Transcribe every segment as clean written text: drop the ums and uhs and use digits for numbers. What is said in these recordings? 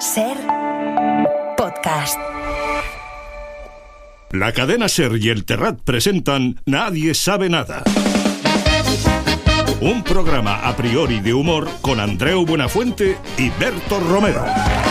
SER Podcast. La cadena SER y el Terrat presentan Nadie sabe nada. Un programa a priori de humor con Andreu Buenafuente y Berto Romero.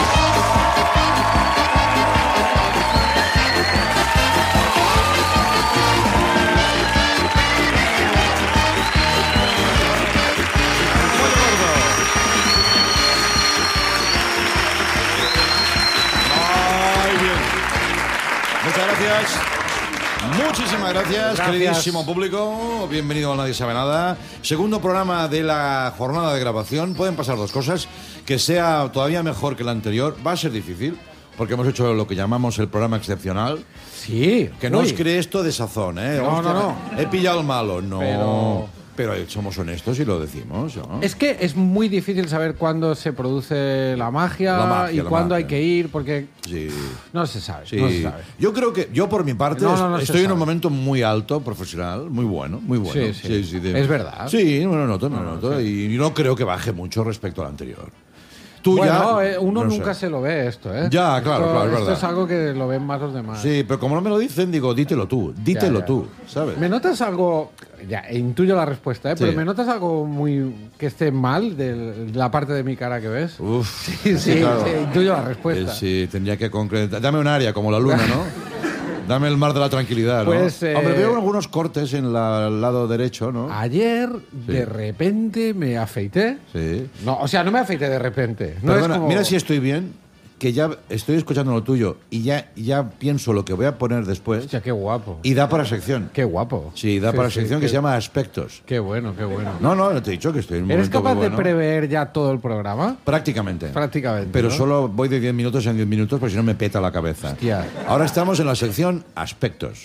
Muchísimas gracias, queridísimo público. Bienvenido a Nadie Sabe Nada. Segundo programa de la jornada de grabación. Pueden pasar dos cosas. Que sea todavía mejor que el anterior. Va a ser difícil, porque hemos hecho lo que llamamos el programa excepcional. Sí. Que no os cree esto de sazón, ¿eh? No, Hostia, no. He pillado el malo. No. Pero somos honestos y lo decimos, ¿no? Es que es muy difícil saber cuándo se produce la magia y cuándo hay que ir, porque sí. No se sabe. Sí. No se sabe. Yo creo que, yo por mi parte, No estoy en un momento muy alto, profesional, muy bueno. Sí. Es verdad. Sí, me lo noto. Sí. Y no creo que baje mucho respecto al anterior. Tú bueno, ya, uno no nunca sé. se lo ve esto, ¿eh? Ya, claro, es Esto verdad. es algo que lo ven más los demás. Sí, pero como no me lo dicen, digo, dítelo tú, Ya. tú, ¿sabes? ¿Me notas algo? Ya, intuyo la respuesta, ¿eh? Sí. Pero ¿me notas algo muy que esté mal de la parte de mi cara que ves? Uf, Sí, claro. intuyo la respuesta. Sí, tendría que concretar. Dame un área como la luna, ¿no? Dame el mar de la tranquilidad, ¿no? Pues, Hombre, veo algunos cortes en el lado derecho, ¿no? Ayer, de repente, me afeité. Sí. No, o sea, no me afeité de repente. No Perdona, es como... mira si estoy bien, que ya estoy escuchando lo tuyo y ya pienso lo que voy a poner después. Hostia, qué guapo. Y da para sección. Qué guapo. Sí, da para sección que se llama Aspectos. Qué bueno, qué bueno. No, te he dicho que estoy en un ¿Eres momento capaz muy bueno. de prever ya todo el programa? Prácticamente. Prácticamente, Pero ¿no? solo voy de 10 minutos en 10 minutos porque si no me peta la cabeza. Hostia. Ahora estamos en la sección Aspectos.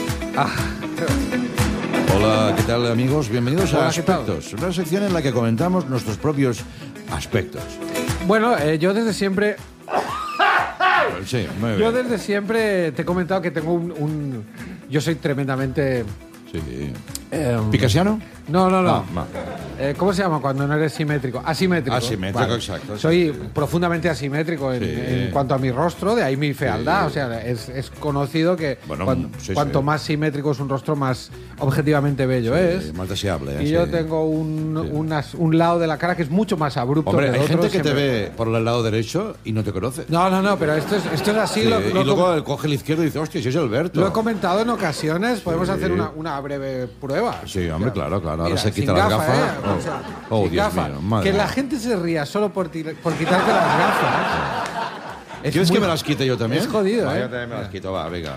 Hola, ¿qué tal, amigos? Bienvenidos a Hola, ¿qué tal? Aspectos, una sección en la que comentamos nuestros propios aspectos. Bueno, yo desde siempre... Sí, muy bien. Yo desde siempre te he comentado que tengo yo soy tremendamente... Sí. em, ¿Picasiano? No. No. ¿Cómo se llama cuando no eres simétrico? Asimétrico. Asimétrico, exacto. Soy profundamente asimétrico Sí. en cuanto a mi rostro, de ahí mi fealdad. Sí. O sea, es conocido que Bueno, cuanto sí. más simétrico es un rostro, más objetivamente bello es. Más deseable. Y sí. yo tengo un lado de la cara que es mucho más abrupto Hombre, que el hay otro. gente que te siempre. ve por el lado derecho y no te conoce. No, pero esto es así. Sí, Lo y luego coge el izquierdo y dice, hostia, si es Alberto. he comentado en ocasiones. Podemos hacer una breve prueba. Sí, hombre, claro. Ahora Mira, se quita sin las gafa, gafas. ¿eh? O sea, Oh, sin Dios gafa. mío, madre Que la mía. gente se ría solo por quitarte las gafas. ¿Quieres muy- que me las quite yo también? Es jodido, Va, ¿eh? yo también me las quito, va, venga.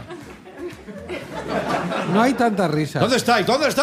No hay tanta risa. ¿Dónde estáis?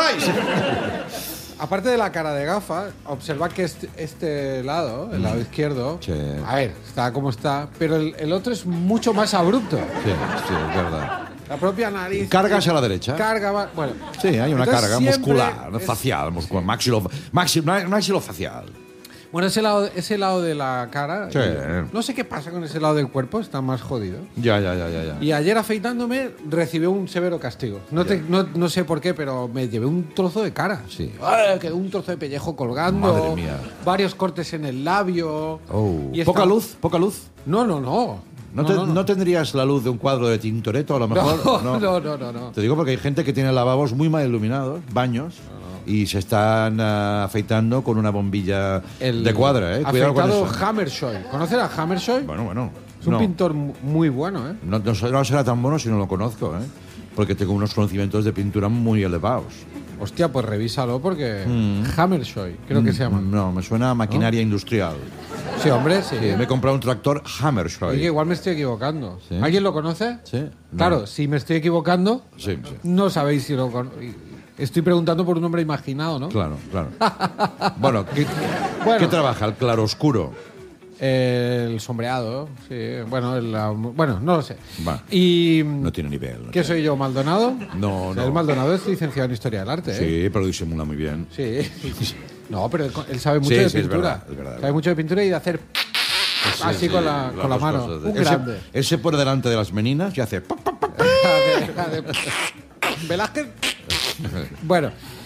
Aparte de la cara de gafa, observa que este lado, el lado izquierdo, Sí. a ver, está como está, pero el otro es mucho más abrupto. Sí, es verdad. La propia nariz. Cargas a la derecha. Carga más. Bueno. Sí, hay una Entonces, carga siempre muscular, es- facial, maxilofacial. Bueno, ese lado de la cara. Sí. No sé qué pasa con ese lado del cuerpo, está más jodido. Ya. Y ayer afeitándome recibí un severo castigo. No sé por qué, pero me llevé un trozo de cara. Sí. Quedó un trozo de pellejo colgando. Madre mía. Varios cortes en el labio. Oh. Y Poca está- luz. No. ¿No tendrías la luz de un cuadro de Tintoretto a lo mejor? No. Te digo porque hay gente que tiene lavabos muy mal iluminados, baños, y se están afeitando con una bombilla de cuadra, ¿eh? Cuidado con Afeitado eso. Hammershoy. ¿Conoces a Hammershoy? Bueno. Es un pintor muy bueno, ¿eh? No será tan bueno si no lo conozco, ¿eh? Porque tengo unos conocimientos de pintura muy elevados. Hostia, pues revísalo porque... Hammershoy, creo que se llama. No, me suena a maquinaria industrial. Sí, hombre, sí. Sí, me he comprado un tractor Hammershoy. Oye, igual me estoy equivocando. ¿Sí? ¿Alguien lo conoce? Sí. No. Claro, si me estoy equivocando, Sí. no sabéis si lo estoy preguntando por un nombre imaginado, ¿no? Claro. Bueno, ¿qué Bueno. trabaja? ¿El claroscuro? El sombreado, sí. Bueno, no lo sé. Va. Y... No tiene nivel. ¿Qué soy yo, Maldonado? No. El Maldonado es licenciado en Historia del Arte, ¿eh? Sí, pero disimula muy bien. Sí. No, pero él sabe mucho Sí, de sí, es pintura. verdad. Sabe mucho de pintura y de hacer así Sí, con la las mano. cosas. Un Ese- grande. Ese por delante de las meninas y hace... pop, pop, pop. Velázquez. Bueno,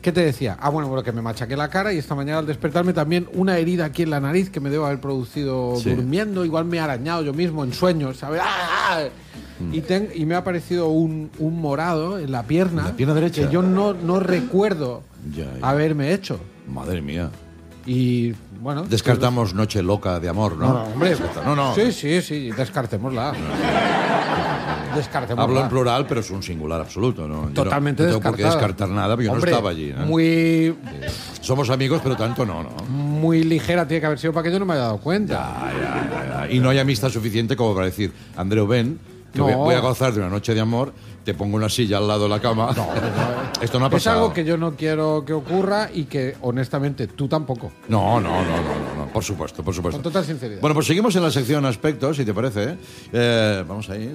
¿Qué te decía? Bueno, que me machaqué la cara y esta mañana al despertarme también una herida aquí en la nariz que me debo haber producido durmiendo. Igual me he arañado yo mismo en sueños, ¿sabes? ¡Ah! Y me ha aparecido un morado en la pierna. ¿La pierna derecha? Que yo no recuerdo haberme hecho. Madre mía. Y bueno... Descartamos Noche Loca de Amor, ¿no? No, hombre. No. Sí, descartémosla. Descartémosla. Hablo en plural, pero es un singular absoluto, ¿no? Totalmente no tengo por qué descartada. descartar nada, porque yo Hombre, no estaba allí, ¿no? Muy Somos amigos, pero tanto no. muy ligera tiene que haber sido para que yo no me haya dado cuenta. Ya. Y no hay amistad suficiente como para decir, Andreu, ven, que No. voy a gozar de una noche de amor, te pongo una silla al lado de la cama. Esto no ha Es pasado. algo que yo no quiero que ocurra y que, honestamente, tú tampoco. No, por supuesto. Con total sinceridad. Bueno, pues seguimos en la sección aspectos, si te parece. Vamos ahí.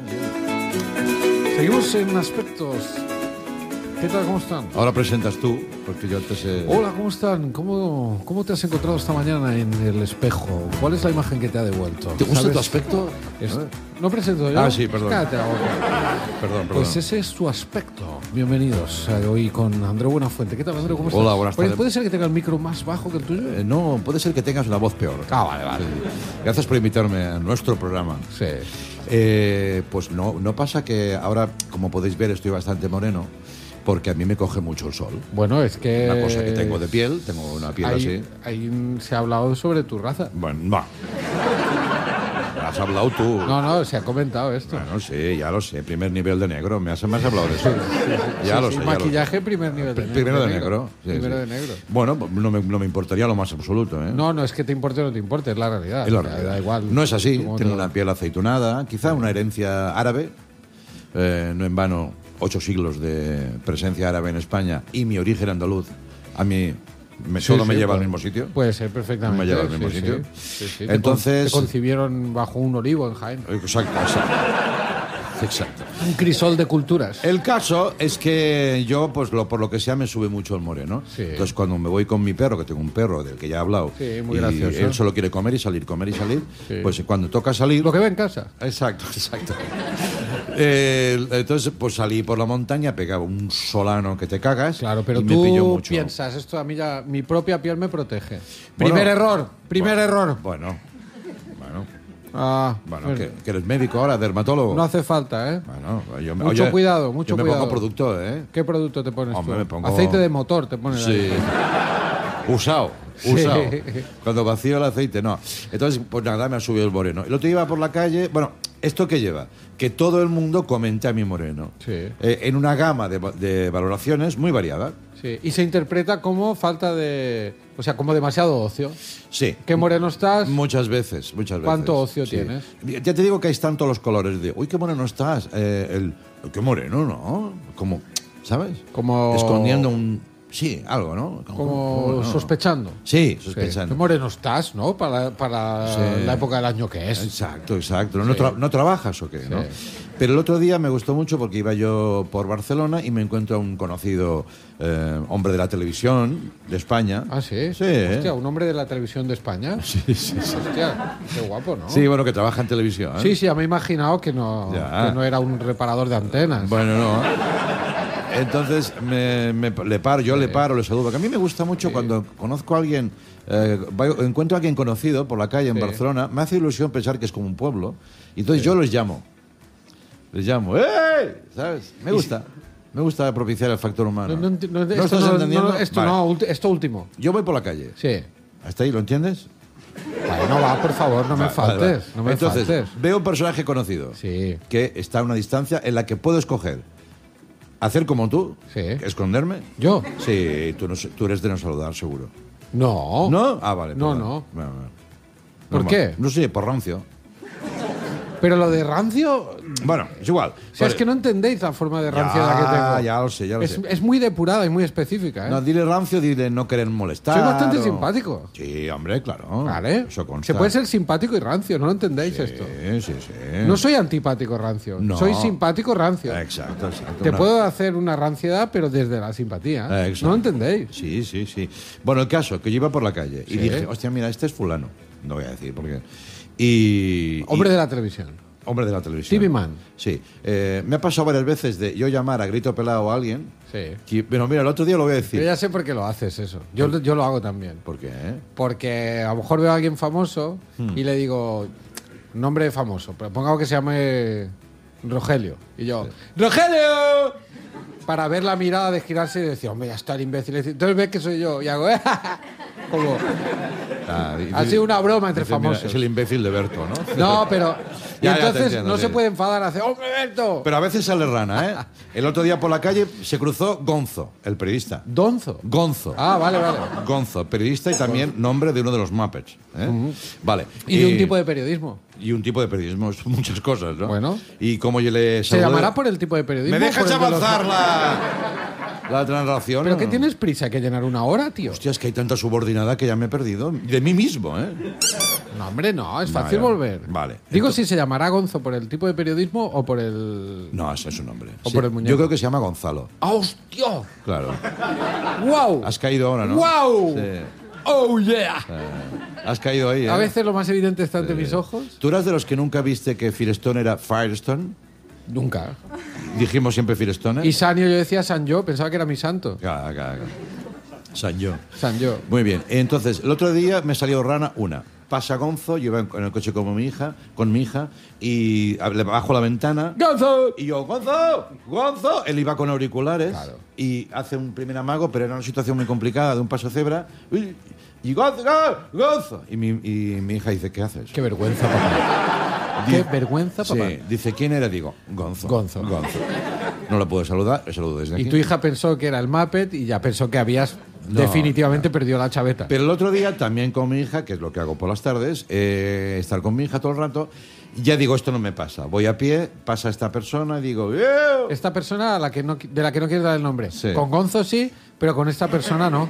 Seguimos en aspectos. ¿Qué tal? ¿Cómo están? Ahora presentas tú, porque yo antes... Hola, ¿cómo están? ¿Cómo te has encontrado esta mañana en el espejo? ¿Cuál es la imagen que te ha devuelto? ¿Te gusta ¿Sabes? tu aspecto? ¿No presento yo? Ah, sí, perdón. Cállate la boca. Perdón. Pues ese es tu aspecto. Bienvenidos hoy con Andreu Buenafuente. ¿Qué tal, Andreu? ¿Cómo estás? Hola, buenas tardes. ¿Puede ser que tenga el micro más bajo que el tuyo? No, puede ser que tengas una voz peor. Vale. Sí. Gracias por invitarme a nuestro programa. Sí. Pues no pasa que ahora, como podéis ver, estoy bastante moreno, porque a mí me coge mucho el sol. Bueno, es que... Una cosa que tengo de piel, tengo una piel así. Ahí se ha hablado sobre tu raza. Bueno, va. Has hablado tú. No, se ha comentado esto. Bueno, sí, ya lo sé. Primer nivel de negro. Me has hablado de eso. Ya lo sé. Maquillaje, primer nivel de negro. Primero de negro. Sí, Primero sí. de negro. Bueno, no me importaría lo más absoluto, ¿eh? No es que te importe o no te importe, es la realidad. Es la O sea, realidad. da igual. No es así. Como Tengo todo. una piel aceitunada, quizá una herencia árabe. No en vano, 8 siglos de presencia árabe en España y mi origen andaluz. A mí solo me lleva al mismo sitio. Puede ser perfectamente. Me lleva al mismo sitio. Sí. Entonces- Te concibieron bajo un olivo en Jaén. Exacto. Un crisol de culturas. El caso es que yo, pues por lo que sea, me sube mucho el moreno. Sí. Entonces, cuando me voy con mi perro, que tengo un perro del que ya he hablado, Sí, muy y gracioso. él solo quiere comer y salir, Sí. pues cuando toca salir... Lo que ve en casa. Exacto. Entonces, pues salí por la montaña, pegaba un solano que te cagas. Claro, pero y me pilló tú mucho. piensas, esto a mí ya, mi propia piel me protege. Bueno, Primer error. Bueno, Ah, pues que eres médico ahora, dermatólogo. no hace falta, ¿eh? Bueno, yo me, Mucho oye, cuidado. Yo me pongo producto, ¿eh? ¿Qué producto te pones Hombre, tú? me pongo- Aceite de motor te pones Sí. ahí. Usado. Sí. Cuando vacío el aceite, no. Entonces, pues nada, me ha subido el moreno. El otro día iba por la calle. Bueno, ¿esto qué lleva? Que todo el mundo comente a mi moreno. Sí. En una gama de valoraciones muy variada. Sí, y se interpreta como falta de... O sea, como demasiado ocio. Sí. ¿Qué moreno estás? Muchas veces. ¿Cuánto ocio Sí. tienes? Ya te digo que hay tantos los colores de, uy, qué moreno estás. Qué moreno, ¿no? Como, ¿sabes? Como... Escondiendo un... Sí, algo, ¿no? Como no. sospechando. Sí, Sí. sospechando. Qué moreno estás, ¿no? Para Sí. la época del año que es. Exacto. ¿No trabajas o qué? ¿no? Pero el otro día me gustó mucho porque iba yo por Barcelona y me encuentro a un conocido hombre de la televisión de España. Ah, sí. Sí. Hostia, un hombre de la televisión de España. Sí. Hostia, qué guapo, ¿no? Sí, bueno, que trabaja en televisión. Sí, ya me he imaginado que no era un reparador de antenas. Bueno, no. Entonces le paro, le saludo. Que a mí me gusta mucho cuando conozco a alguien, encuentro a alguien conocido por la calle en Barcelona, me hace ilusión pensar que es como un pueblo. Y entonces yo les llamo. ¡Ey! ¿Sabes? Me gusta propiciar el factor humano. No, ¿No esto estás entendiendo? esto último. Yo voy por la calle. Sí. ¿Hasta ahí lo entiendes? Bueno, va, por favor, no me faltes. Vale. No me Entonces, faltes. veo un personaje conocido Sí. que está a una distancia en la que puedo escoger hacer como tú, Sí. esconderme. ¿Yo? Sí, tú eres de no saludar, seguro. No. ¿No? Ah, vale. No, perdón. no. Bueno. ¿Por qué? No sé, por rancio. Pero lo de rancio... Bueno, es igual. O sea, es que no entendéis la forma de ranciedad que tengo. Ya lo sé. Es muy depurada y muy específica, ¿eh? No, dile rancio, dile no querer molestar. Soy bastante o- simpático. Sí, hombre, claro. ¿Vale? Eso consta. Se puede ser simpático y rancio, ¿no lo entendéis esto? Sí. No soy antipático rancio, No. soy simpático rancio. Exacto. Te Una- puedo hacer una ranciedad, pero desde la simpatía. Exacto. ¿No lo entendéis? Sí. Bueno, el caso, que yo iba por la calle y Sí. dije, hostia, mira, este es fulano. No voy a decir porque... Y... Hombre de la televisión. Hombre de la televisión. TV Man. Sí. Me ha pasado varias veces de yo llamar a grito pelado a alguien. Sí. Pero mira, el otro día lo voy a decir. Yo ya sé por qué lo haces eso. Yo lo hago también. ¿Por qué? Porque a lo mejor veo a alguien famoso y le digo, nombre famoso, pero ponga que se llame Rogelio. Y yo, ¡Rogelio! Para ver la mirada de girarse y decir, hombre, ya está el imbécil. Entonces ves que soy yo y hago, como... Ha sido una broma entre famosos. Es el imbécil de Berto, ¿no? No, pero... Y Ya, entonces te entiendo, no sí. se puede enfadar, hace, ¡hombre, Berto! Pero a veces sale rana, ¿eh? El otro día por la calle se cruzó Gonzo, el periodista. Donzo. Gonzo. Ah, vale. Gonzo, periodista y también nombre de uno de los Muppets. Vale. Y de un tipo de periodismo. Y un tipo de periodismo, muchas cosas, ¿no? Bueno. Y como yo le ¿Se llamará por el tipo de periodismo? ¿Me dejas por el de los- avanzar la transacción? ¿Pero o qué no? tienes prisa? ¿Hay que llenar una hora, tío? Hostia, es que hay tanta subordinada que ya me he perdido. De mí mismo, ¿eh? No, hombre, no, es fácil ya. volver. Vale. Digo Entonces- si se llamará Gonzo por el tipo de periodismo o por el... No, ese es su nombre. O por el muñeco. Yo creo que se llama Gonzalo. ¡Ah, hostia! Claro. ¡Wow! Has caído ahora, ¿no? ¡Wow! Sí. ¡Oh, yeah! Has caído ahí, ¿eh? A veces lo más evidente está ante mis ojos. ¿Tú eras de los que nunca viste que Firestone era Firestone? Nunca. Dijimos siempre Firestone. Y Sanio, yo decía San Yo, pensaba que era mi santo. Claro. San Yo. San Yo. Muy bien. Entonces, el otro día me salió rana una. Pasa Gonzo, yo iba en el coche con mi hija, y le bajo la ventana. ¡Gonzo! Y yo, ¡Gonzo! Él iba con auriculares. Claro. Y hace un primer amago, pero era una situación muy complicada, de un paso cebra. Y Gonzo. Y mi hija dice, ¿qué haces? ¡Qué vergüenza, papá! ¡Qué vergüenza, papá! Sí, dice, ¿quién era? Digo, Gonzo. Gonzo. No lo puedo saludar, le saludo desde aquí. Y tu hija pensó que era el Muppet y ya pensó que habías definitivamente perdido la chaveta. Pero el otro día también con mi hija, que es lo que hago por las tardes, estar con mi hija todo el rato, ya digo, esto no me pasa. Voy a pie, pasa esta persona y digo, ¡Ew! Esta persona de la que no quieres dar el nombre. Sí. Con Gonzo sí, pero con esta persona no.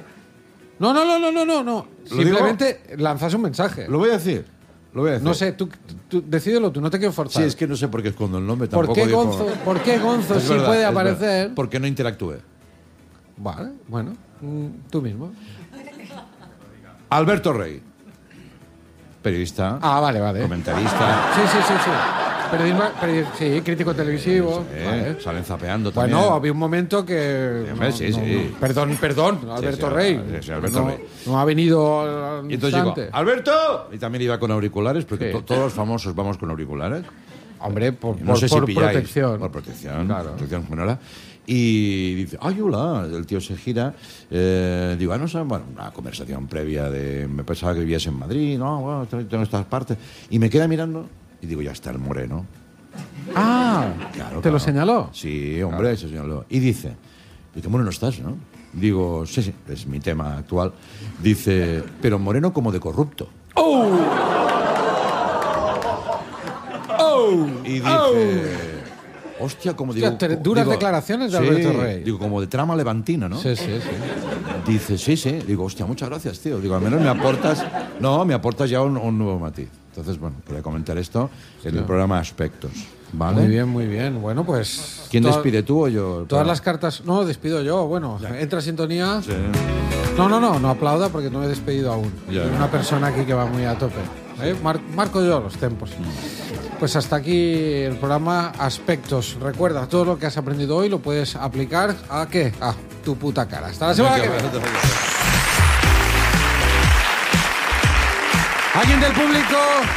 No. Simplemente lanzas un mensaje. Lo voy a decir. No sé, tú decídelo tú, no te quiero forzar. Sí, es que no sé por qué escondo el nombre. ¿Por Tampoco qué digo- Gonzo Es sí verdad, puede es aparecer? verdad. Porque no interactúe. Vale, bueno, tú mismo. Alberto Rey. Periodista. Ah, vale. Comentarista. Sí. Periodismo, sí, crítico televisivo. Vale. Salen zapeando también. Bueno, había un momento que... Hombre, sí. Perdón, Alberto sí, Rey. sí, Alberto Rey. No ha venido al Y entonces digo, instante. ¡Alberto! Y también iba con auriculares, porque Sí. todos los famosos vamos con auriculares. Hombre, por No sé si pilláis. protección. Por protección. Claro. Protección española. Y dice, ¡ay, hola! El tío se gira. Digo, no sé, bueno, una conversación previa de. Me pensaba que vivías en Madrid, ¿no? Bueno, tengo estas partes. Y me queda mirando y digo, ya está el moreno. Ah, Claro, ¿te claro. lo señaló? Sí, hombre, se señaló. Y dice, qué moreno estás, ¿no? Digo, sí, es mi tema actual. Dice, pero moreno como de corrupto. Y dice, hostia, como digo... Hostia, duras declaraciones de Alberto Rey. Digo, como de trama levantina, ¿no? Sí. Dice, sí. Digo, hostia, muchas gracias, tío. Digo, al menos me aportas... No, me aportas ya un nuevo matiz. Entonces, bueno, quería comentar esto en el programa Aspectos. ¿Vale? Muy bien. Bueno, pues... ¿Quién despide, tú o yo? Todas las cartas... No, despido yo. Bueno, entra sintonía. Sí. No aplauda porque no he despedido aún. Ya. Hay una persona aquí que va muy a tope. Marco yo los tempos. Pues hasta aquí el programa Aspectos. Recuerda, todo lo que has aprendido hoy lo puedes aplicar ¿a qué? A tu puta cara. Hasta la semana que viene. ¿Alguien del público?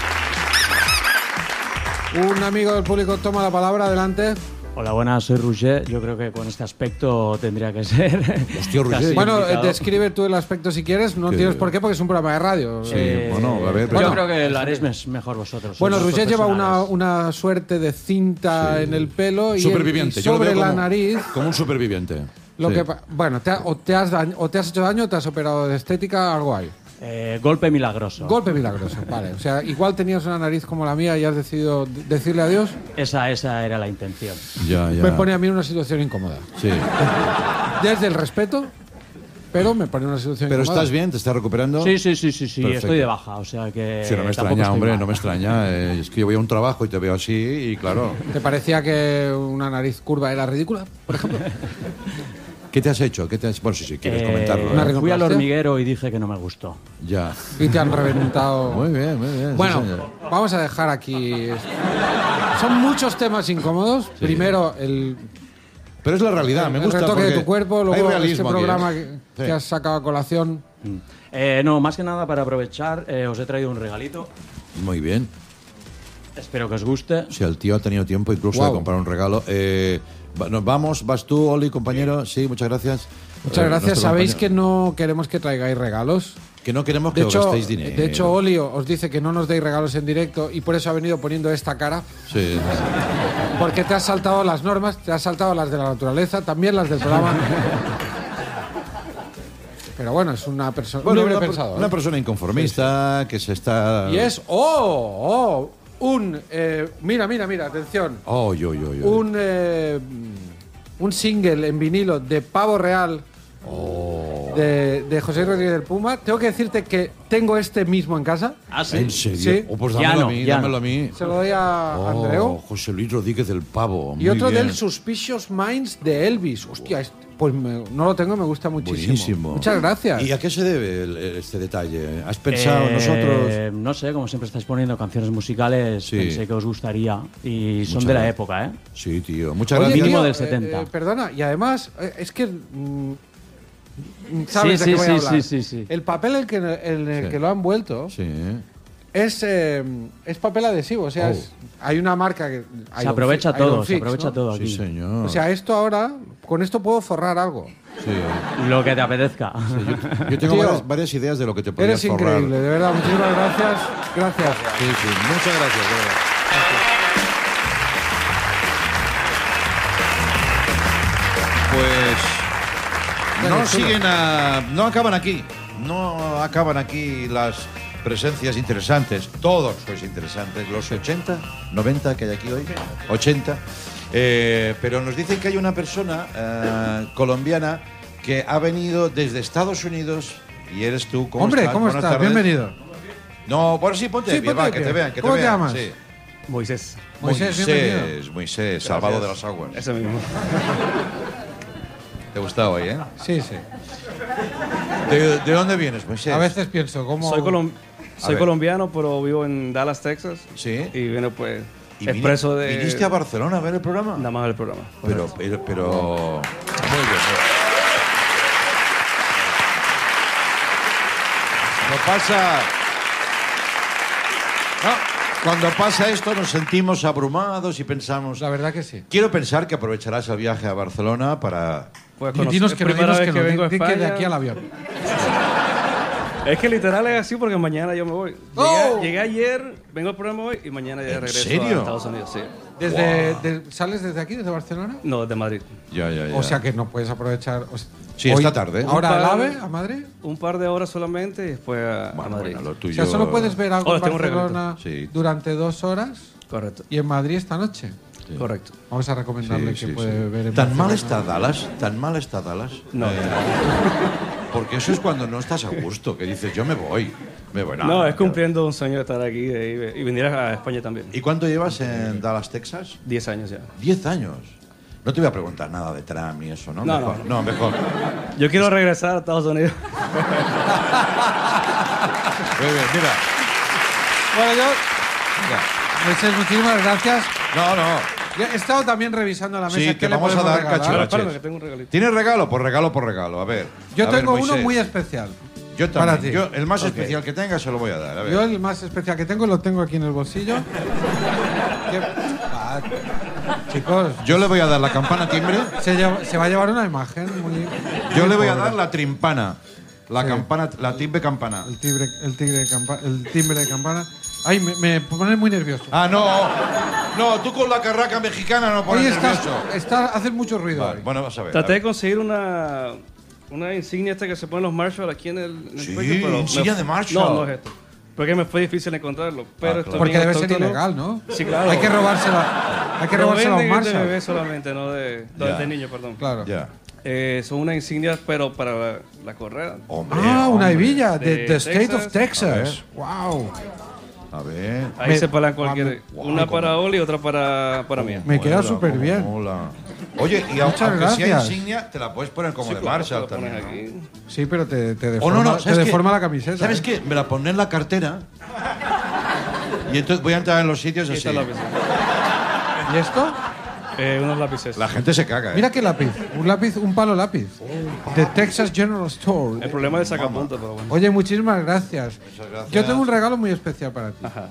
Un amigo del público toma la palabra, adelante. Hola, buenas, soy Roger. Yo creo que con este aspecto tendría que ser. Hostia, Roger. casi Bueno, indicado. describe tú el aspecto si quieres. No Que- tienes por qué, porque es un programa de radio. Sí, bueno, a ver, pero- Yo creo que lo haréis mejor vosotros. Bueno, sois Roger lleva profesionales. una suerte de cinta en el pelo y Superviviente. y Yo lo sobre veo la como- nariz. Como un superviviente. Lo Sí. que, bueno, o te has hecho daño, te has operado de estética, algo hay. Golpe milagroso. Golpe milagroso, vale. O sea, igual tenías una nariz como la mía y has decidido decirle adiós. Esa era la intención. Ya. Me pone a mí en una situación incómoda. Sí. Desde el respeto, pero me pone en una situación Pero incómoda. estás bien, te estás recuperando. Sí. Perfecto. Estoy de baja, o sea que. Sí, no me tampoco extraña, estoy hombre, mal. no me extraña. Es que yo voy a un trabajo y te veo así y claro. ¿Te parecía que una nariz curva era ridícula, por ejemplo? ¿Qué te has hecho? Bueno, si quieres comentarlo. una ¿eh? Fui al hormiguero y dije que no me gustó. Ya. Y te han reventado. Muy bien, muy bien. Bueno, sí, señor. vamos a dejar aquí. Son muchos temas incómodos. Primero, el Pero es la realidad, me gusta. retoque de porque tu cuerpo, hay luego este realismo aquí, programa ¿eh? que has sacado a colación. No, más que nada para aprovechar, os he traído un regalito. Muy bien. Espero que os guste. Si el tío ha tenido tiempo incluso Guau. de comprar un regalo. Nos vamos, vas tú, Oli, compañero. Sí, muchas gracias. Muchas gracias. Nuestro Sabéis compañero. que no queremos que traigáis regalos. Que no queremos que De os hecho, gastéis dinero. de hecho, Oli os dice que no nos deis regalos en directo y por eso ha venido poniendo esta cara. Sí. Porque te has saltado las normas, te has saltado las de la naturaleza, también las del programa. Pero bueno, es una persona. Bueno, un libre una, pensador. una persona inconformista que se está. Y es. Mira, atención. Un single en vinilo de Pavo Real de José Rodríguez del Puma. Tengo que decirte que tengo este mismo en casa. Ah, ¿En serio? Sí. Oh, pues Ya dámelo no, a mí, ya dámelo no. a mí. Se lo doy a Andreu. José Luis Rodríguez del Pavo. Y muy otro bien. del Suspicious Minds de Elvis. Hostia, pues no lo tengo, me gusta muchísimo. Buenísimo. Muchas gracias. ¿Y a qué se debe este detalle? ¿Has pensado nosotros? No sé, como siempre estáis poniendo canciones musicales, Sí. pensé que os gustaría. Y son Muchas de la gracias. época, ¿eh? Sí, tío. Muchas Oye, gracias. mínimo tío, del 70. Perdona, y además, es que. ¿Sabes Sí, de qué sí, voy a sí, hablar? sí. El papel en el Sí. que lo han vuelto Sí. es papel adhesivo. O sea, Oh. hay una marca que. Se aprovecha todo, se Fix, aprovecha ¿no? todo aquí. Sí, señor. O sea, esto ahora, con esto puedo forrar algo. Sí. Lo que te apetezca. Yo tengo Tío, varias ideas de lo que te podrías Eres forrar. increíble, de verdad. Muchísimas gracias. Gracias. Sí, sí. Muchas gracias, de verdad. Pues no acaban aquí. No acaban aquí las presencias interesantes. Todos sois interesantes. Los 80, 90 que hay aquí hoy. 80. Pero nos dicen que hay una persona colombiana que ha venido desde Estados Unidos y eres tú. Hombre, estás? ¿cómo Buenas estás? tardes. Bienvenido. No, bueno, sí, ponte Sí, de pie, ponte va, de que pie. te vean, que ¿Cómo te te vean. llamas? Sí. Moisés. Moisés, bienvenido. Moisés, salvado de las aguas. Eso mismo. Te ha gustado hoy, ¿eh? Sí, sí. ¿De dónde vienes, Moisés? A veces pienso, ¿cómo...? Soy ver. colombiano, pero vivo en Dallas, Texas. Sí. Y vine, pues, ¿Y expreso de... ¿Viniste a Barcelona a ver el programa? Nada más del programa. Pero... Muy bien. Cuando pasa esto nos sentimos abrumados y pensamos... La verdad que sí. Quiero pensar que aprovecharás el viaje a Barcelona para... Pues, Dinos que no, primera dinos vez que que no. vengo a Di que de España. aquí al avión. Es que literal es así porque mañana yo me voy. ¡Oh! Llegué ayer, vengo al programa hoy y mañana ya ¿En regreso serio? a Estados Unidos. Sí. ¿Sales desde aquí, desde Barcelona? No, desde Madrid. Ya. O sea que no puedes aprovechar... Sí, esta tarde. ¿Ahora Un al par- AVE, a Madrid? Un par de horas solamente y después a Madrid. Bueno, lo O tuyo... sea, solo puedes ver algo Hola, en tengo un Barcelona regalito. Sí. durante 2 horas Correcto, y en Madrid esta noche. correcto. Vamos a recomendarle Sí, que sí, puede sí. ver en ¿Tan mal Barcelona. está Dallas? ¿Tan mal está Dallas? No. Porque eso es cuando no estás a gusto, que dices, yo me voy. No, es cumpliendo un sueño estar aquí y venir a España también. ¿Y cuánto llevas en Dallas, Texas? 10 años ya. 10 años. No te voy a preguntar nada de Trump y eso, ¿no? No, mejor. no. Mejor. Yo quiero regresar a Estados Unidos. Muy bien, mira. Bueno, yo... Mira. Moisés, muchísimas gracias. No. Yo he estado también revisando la mesa. Sí, ¿Qué te le vamos a podemos dar regalar? cachivaches. Espérame, que tengo un regalito. ¿Tienes regalo? Pues regalo por regalo. A ver. Yo A ver, tengo uno Moisés. muy especial. Yo para también. ti. Yo, el más especial que tenga se lo voy a dar. A ver. Yo el más especial que tengo lo tengo aquí en el bolsillo. Chicos, Yo le voy a dar la campana timbre. se va a llevar una imagen muy... Yo muy le voy a pobre. dar la trimpana. La Sí. campana, la timbre campana. El timbre de campana. Ay, me pone muy nervioso. Ah, no, tú con la carraca mexicana no Hoy pones nervioso. hace mucho ruido. Vale, hoy. bueno, vamos a ver. Traté de conseguir una insignia esta que se ponen los Marshall aquí en el Sí, pecho, pero insignia de Marshall. No es esto. Porque me fue difícil encontrarlo. Pero claro. esto Porque bien debe ser autóctono. ilegal, ¿no? Sí, claro. Hay que robárselo a Lo los venden de Marshall. bebé solamente, no de Ya. niño, perdón. Claro. Ya. Son una insignia, pero para la correa. Hombre, Ah, una hombre. hebilla de De The State of Texas. A Texas. Wow. A ver. Ahí se paran cualquier. Una para Oli y otra para mí. Me queda súper bien. Mola. Oye, y Muchas aunque sea gracias. insignia, te la puedes poner como de claro, Marshall te la pones también. aquí. Sí, pero te O deforma, no, te ¿sabes qué? deforma la camiseta. ¿Sabes ¿eh? qué? Me la pondré en la cartera y entonces voy a entrar en los sitios Aquí así. está el lápiz. ¿Y esto? Unos lápices. La gente se caga, ¿eh? Mira qué lápiz. Un palo lápiz. De Texas General Store. El problema es el sacapunta, pero bueno. Oye, muchísimas gracias. Muchas gracias. Yo tengo un regalo muy especial para ti. Ajá.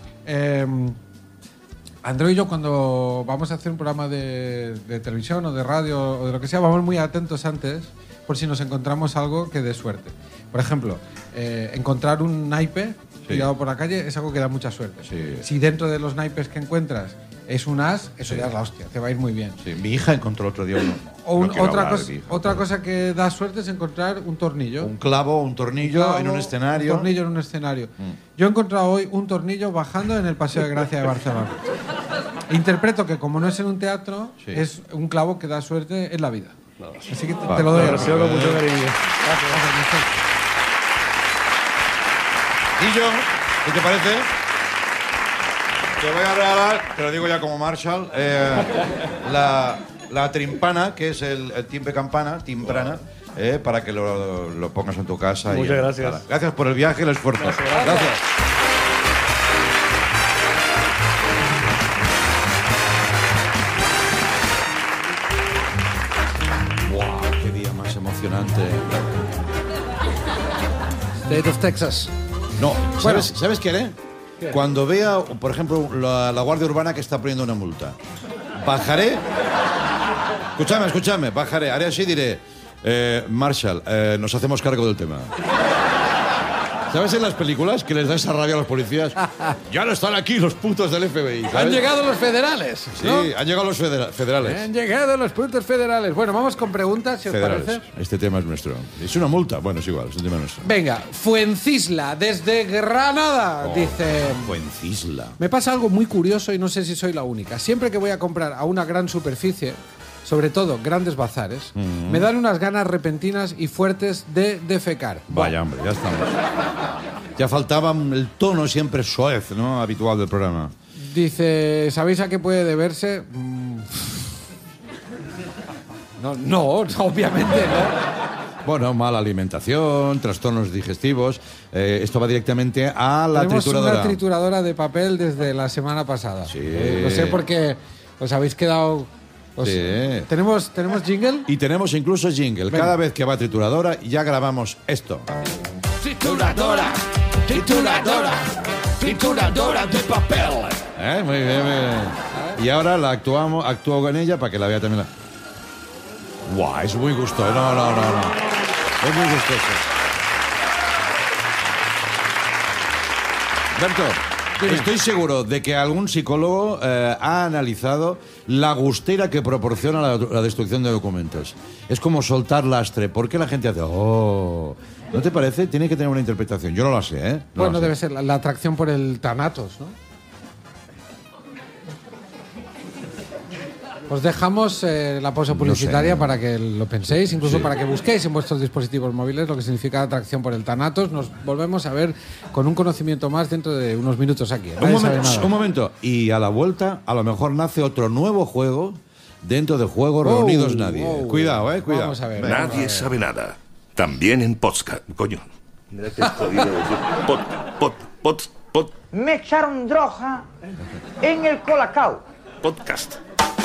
Andreu y yo, cuando vamos a hacer un programa de televisión o de radio o de lo que sea, vamos muy atentos antes por si nos encontramos algo que dé suerte. Por ejemplo, encontrar un naipe tirado por la calle es algo que da mucha suerte. Sí. Si dentro de los naipes que encuentras es un as, eso ya es la hostia, te va a ir muy bien. Sí, mi hija encontró otro día uno. O No quiero otra, hablar cosa, de mi hija. otra cosa que da suerte es encontrar un tornillo. Un clavo, un tornillo en un escenario. Un tornillo en un escenario. Yo he encontrado hoy un tornillo bajando en el Paseo de Gracia de Barcelona. Interpreto que como no es en un teatro, Sí. es un clavo que da suerte en la vida. Así que te Vale, lo doy. Lo a recibo con mucho cariño. Y yo, ¿qué te parece? Te voy a regalar, te lo digo ya como Marshall, la trimpana, que es el timbre campana, timbrana, para que lo pongas en tu casa. Muchas gracias. Gracias por el viaje y el esfuerzo. Gracias. ¡Wow! ¡Qué día más emocionante! State of Texas. No, ¿sabes qué haré? Cuando vea, por ejemplo, la Guardia Urbana que está poniendo una multa, bajaré. Escúchame, bajaré, haré así y diré, Marshall, nos hacemos cargo del tema. ¿Sabes en las películas que les da esa rabia a los policías? Ya no están aquí los putos del FBI, ¿sabes? Han llegado los federales. Sí, ¿no? han llegado los federales. Han llegado los puntos federales. Bueno, vamos con preguntas, si os Federales. parece. Este tema es nuestro. ¿Es una multa? Bueno, es igual, es un tema nuestro. Venga, Fuencisla, desde Granada, dice... Fuencisla. Me pasa algo muy curioso y no sé si soy la única. Siempre que voy a comprar a una gran superficie, sobre todo grandes bazares, me dan unas ganas repentinas y fuertes de defecar. Vaya, hombre, ya estamos. Ya faltaba el tono siempre soez, ¿no? Habitual del programa. Dice, ¿sabéis a qué puede deberse? No, obviamente no. Bueno, mala alimentación, trastornos digestivos. Esto va directamente a la Tenemos trituradora. una trituradora de papel desde la semana pasada. Sí. Lo sé porque os habéis quedado... Sí. ¿Tenemos jingle? Y tenemos incluso jingle. Venga. Cada vez que va trituradora ya grabamos esto. Trituradora, trituradora, trituradora de papel. Muy bien, muy bien. Y ahora actúo con ella para que la vea también. ¡Guau! Es muy gustoso. No. Es muy gustoso. Berto, estoy seguro de que algún psicólogo ha analizado la gustera que proporciona la destrucción de documentos. Es como soltar lastre. ¿Por qué la gente hace ¿No te parece? Tiene que tener una interpretación. Yo no la sé, ¿eh? No Bueno, la sé. debe ser la atracción por el Thanatos, ¿no? Os dejamos la pausa publicitaria para que lo penséis, incluso para que busquéis en vuestros dispositivos móviles lo que significa atracción por el Thanatos. Nos volvemos a ver con un conocimiento más dentro de unos minutos aquí. Un momento. Y a la vuelta, a lo mejor nace otro nuevo juego dentro de Juegos Reunidos Nadie. Cuidado, cuidado. Vamos a ver. Venga. Nadie sabe nada. También en podcast. Coño. Mira que jodido. Me echaron droga en el colacao. Podcast.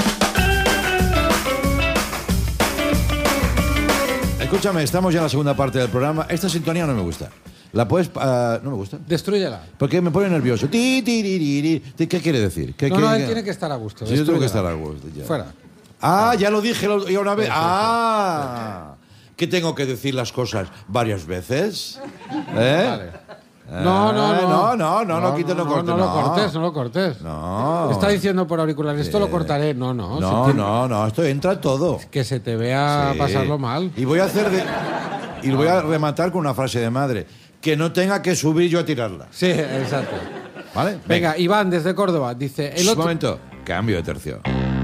Escúchame, estamos ya en la segunda parte del programa. Esta sintonía no me gusta. ¿La puedes...? ¿No me gusta? Destrúyela. Porque me pone nervioso. ¿Qué quiere decir? No, él tiene que estar a gusto. Sí, yo tengo que estar Destrúyela. a gusto. Ya. Fuera. Ya lo dije ya una vez. ¿Que tengo que decir las cosas varias veces? Vale. No quites, no cortes. No lo cortes. No. Está diciendo por auriculares, esto lo cortaré. No, esto entra todo. Que se te vea Sí. pasarlo mal. Y voy a y voy a rematar con una frase de madre. Que no tenga que subir yo a tirarla. Sí, exacto. ¿Vale? Venga, Iván, desde Córdoba, dice... Un momento. Cambio de tercio.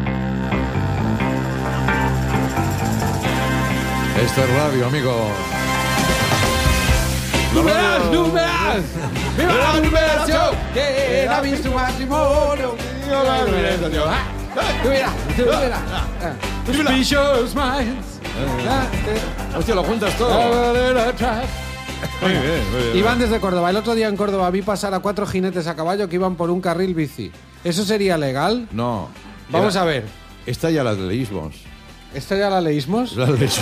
Esto es radio, amigo. ¡Números! ¡Viva la numeración! Para mí es tu matrimonio. Tú mira. Suspicious minds. Hostia, lo juntas todo. Muy bien. Iban desde Córdoba. El otro día en Córdoba vi pasar a 4 jinetes a caballo que iban por un carril bici. ¿Eso sería legal? No. Vamos a ver. Esta ya la leísmos. ¿Esta ya la leísmos?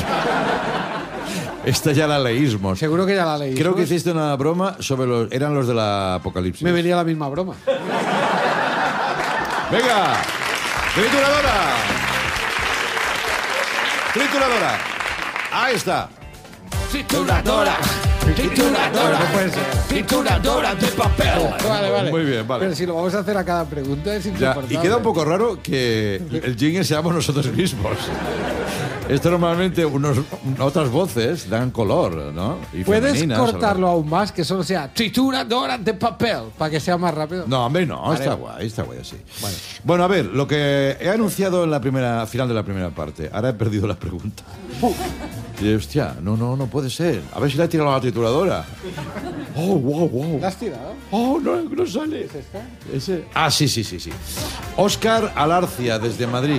Esta ya la leísmos. Seguro que ya la leísmos. Creo que hiciste una broma sobre eran los de la Apocalipsis. Me venía la misma broma. ¡Venga! ¡Trituradora! ¡Trituradora! Ahí está. Trituradora. Trituradora. No puede ser. Trituradora de papel. Vale. Muy bien, vale. Pero si lo vamos a hacer a cada pregunta es Ya, insoportable. y queda un poco raro que el jingle seamos nosotros mismos. Esto normalmente otras voces dan color, ¿no? Y ¿Puedes femeninas, cortarlo aún más? Que solo sea trituradora de papel para que sea más rápido. No, hombre, no, Vale. está guay así. Vale. Bueno, a ver, lo que he anunciado en la final de la primera parte, ahora he perdido la pregunta. Y, hostia, no puede ser. A ver si la he tirado a la trituradora. Oh, wow. ¿La has tirado? Oh, no sale. ¿Es esta? Ese. Ah, sí. Óscar Alarcia, desde Madrid.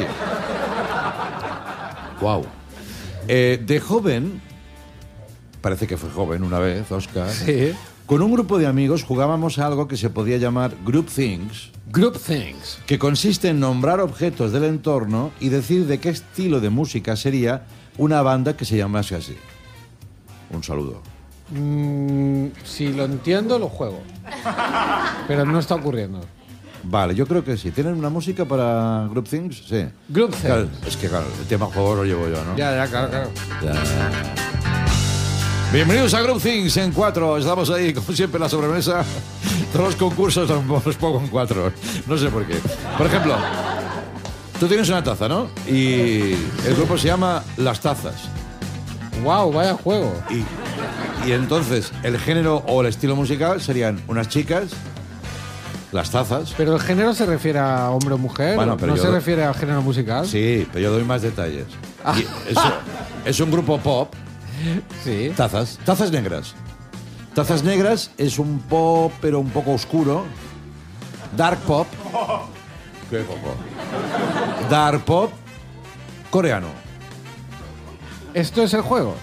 Wow. De joven, parece que fue joven una vez, Óscar. Sí. Con un grupo de amigos jugábamos a algo que se podía llamar Group Things, Group Things. que consiste en nombrar objetos del entorno y decir de qué estilo de música sería una banda que se llamase así. Un saludo. Si lo entiendo, lo juego. Pero no está ocurriendo. Vale, yo creo que sí. ¿Tienen una música para Group Things? Sí. Group Things. Claro, es que claro, el tema juego lo llevo yo, ¿no? Ya, claro. Ya. Bienvenidos a Group Things en 4. Estamos ahí, como siempre, en la sobremesa. Todos los concursos los pongo en 4. No sé por qué. Por ejemplo, tú tienes una taza, ¿no? Y el grupo se llama Las Tazas. Wow, vaya juego. Y entonces, el género o el estilo musical serían unas chicas, las tazas. ¿Pero el género se refiere a hombre o mujer? Bueno, pero ¿No yo se doy- refiere al género musical? Sí, pero yo doy más detalles. Y es un grupo pop. Sí. Tazas negras. Tazas negras es un pop, pero un poco oscuro. Dark pop. ¿Qué poco? Dark pop coreano. ¿Esto es el juego?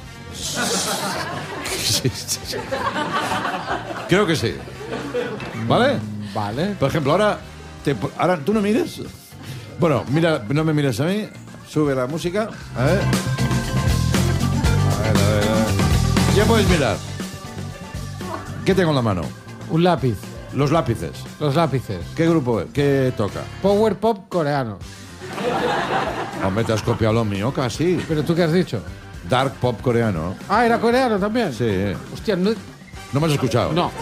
Sí. Creo que sí. ¿Vale? Vale. Por ejemplo, ahora ¿tú no mires? Bueno, mira, no me mires a mí. Sube la música. A ver. A ver. Ya puedes mirar. ¿Qué tengo en la mano? Un lápiz. Los lápices. Los lápices. ¿Qué grupo es? ¿Qué toca? Power pop coreano. Hombre, te has copiado lo mío casi. ¿Pero tú qué has dicho? Dark pop coreano. Ah, ¿era coreano también? Sí. Hostia, no... ¿No me has escuchado? No.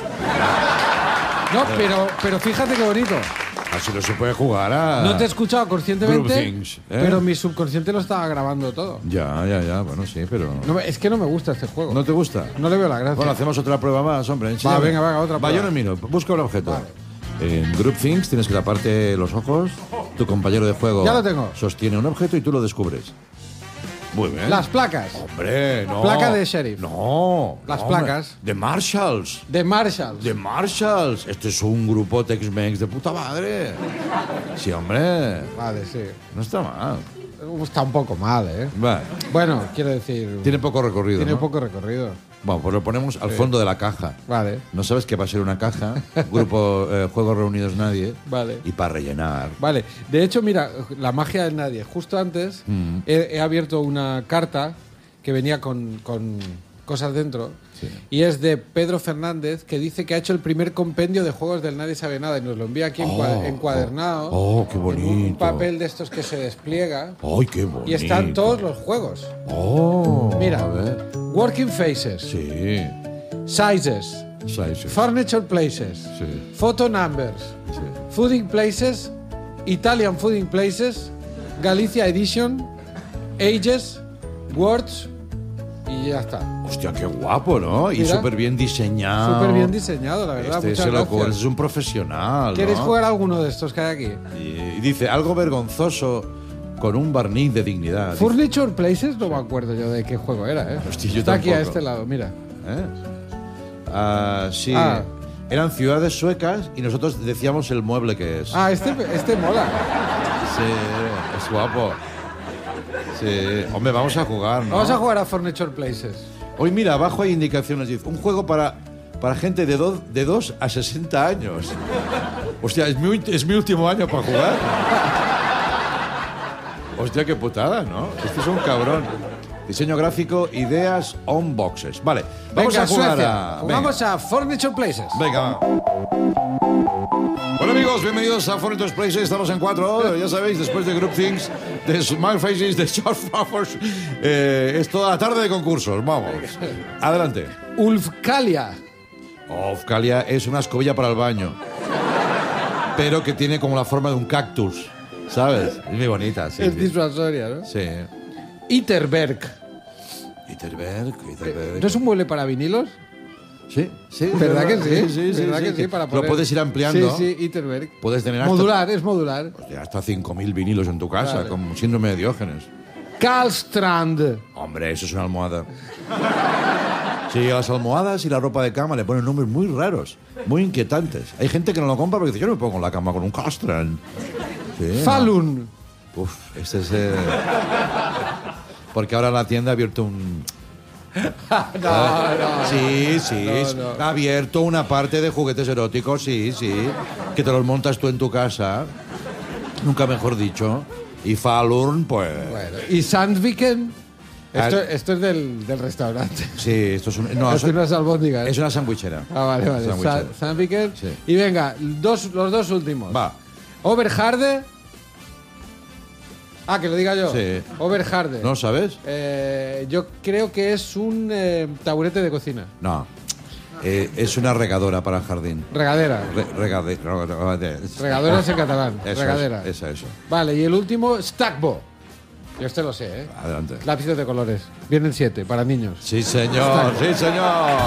No, pero fíjate qué bonito. Así no se puede jugar a... No te he escuchado Group conscientemente, Things, ¿eh? pero mi subconsciente lo estaba grabando todo. Ya. Bueno, sí, pero... Es que no me gusta este juego. ¿No te gusta? No le veo la gracia. Bueno, hacemos otra prueba más, hombre. Enséñame. venga, otra Va, prueba. yo no miro. Busca un objeto. En Group Things tienes que taparte los ojos. Tu compañero de juego... Ya lo tengo. Sostiene un objeto y tú lo descubres. Muy bien. Las placas. Hombre, no. Placa de sheriff. No. Las no, placas. hombre. De Marshalls. De Marshalls. De Marshalls. Esto es un grupo Tex-Mex de puta madre. Sí, hombre. Vale, sí. No está mal. Está un poco mal, ¿eh? Vale. Bueno, quiero decir... Tiene poco recorrido, Tiene ¿no? poco recorrido. Bueno, pues lo ponemos al fondo de la caja. Vale. No sabes que va a ser una caja, grupo Juegos Reunidos Nadie. Vale. Y para rellenar. Vale. De hecho, mira, la magia del nadie. Justo antes he abierto una carta que venía con cosas dentro. Sí. Y es de Pedro Fernández, que dice que ha hecho el primer compendio de juegos del Nadie Sabe Nada y nos lo envía aquí encuadernado. Oh, qué en bonito. un papel de estos que se despliega. ¡Ay, qué bonito! Y están todos los juegos. ¡Oh! Mira, A ver. Working Faces, Sí. Sizes, Sizes. Furniture Places, Sí. Photo Numbers, Sí. Fooding Places, Italian Fooding Places, Galicia Edition, Ages, Words y ya está. Hostia, qué guapo, ¿no? Y Mira. súper bien diseñado. Súper bien diseñado, la verdad. Este Muchas se lo gracias. ocurre, es un profesional, ¿Quieres ¿no? jugar a alguno de estos que hay aquí? Y dice, algo vergonzoso con un barniz de dignidad. Furniture Places, no me acuerdo yo de qué juego era, ¿eh? Hostia, yo Está aquí a tampoco. este lado, mira. ¿Eh? Ah, sí. Ah. eran ciudades suecas y nosotros decíamos el mueble que es. Ah, este mola. Sí, es guapo. Sí, hombre, vamos a jugar, ¿no? Vamos a jugar a Furniture Places. Hoy, mira, abajo hay indicaciones. Dice, un juego para gente de 2 a 60 años. Hostia, es mi último año para jugar. Hostia, qué putada, ¿no? Este es un cabrón. Diseño gráfico, ideas, unboxes. Vale, vamos Venga, a jugar Suecia. a... Jugamos a Furniture Places. Venga, va. Bueno, amigos, bienvenidos a Furniture Places. Estamos en 4, ya sabéis, después de Group Things, de Smile Faces, de Short Flowers. Es toda la tarde de concursos. Vamos. Adelante. Ulfkalia. Ulfkalia es una escobilla para el baño, pero que tiene como la forma de un cactus, ¿sabes? Es muy bonita, sí. Es Sí. disuasoria, ¿no? Sí. Iterberg. Iterberg. ¿No es un mueble para vinilos? Sí, sí. ¿Verdad que sí? Sí. ¿Verdad que sí? Para Lo poner... puedes ir ampliando. Sí, Iterberg. Puedes tener hasta... Modular, es modular. Hostia, hasta 5.000 vinilos en tu casa, Vale. con síndrome de Diógenes. Karlstrand. Hombre, eso es una almohada. Sí, a las almohadas y la ropa de cama le ponen nombres muy raros, muy inquietantes. Hay gente que no lo compra porque dice, yo no me pongo en la cama con un Karlstrand. Sí, Falun. ¿no? Uf, este es... Porque ahora la tienda ha abierto un... No. Sí. No. Ha abierto una parte de juguetes eróticos, sí. Que te los montas tú en tu casa. Nunca mejor dicho. Y Falun, pues... Bueno, ¿y Sandviken? Esto es del restaurante. Sí, esto es un... No, Esto no es albóndiga, ¿eh? es una sandwichera. Ah, vale. Sandwichera. Sandviken. Sí. Y venga, los dos últimos. Va. Overharde. Ah, que lo diga yo. Sí. Overharde. ¿No sabes? Yo creo que es un taburete de cocina. No. Es una regadora para el jardín. Regadera. Regadora es en catalán. Eso Regadera. Eso. Vale, y el último, Stackbo. Yo este lo sé, ¿eh? Adelante. Lápices de colores. Vienen 7 para niños. Sí, señor. Sí, señor.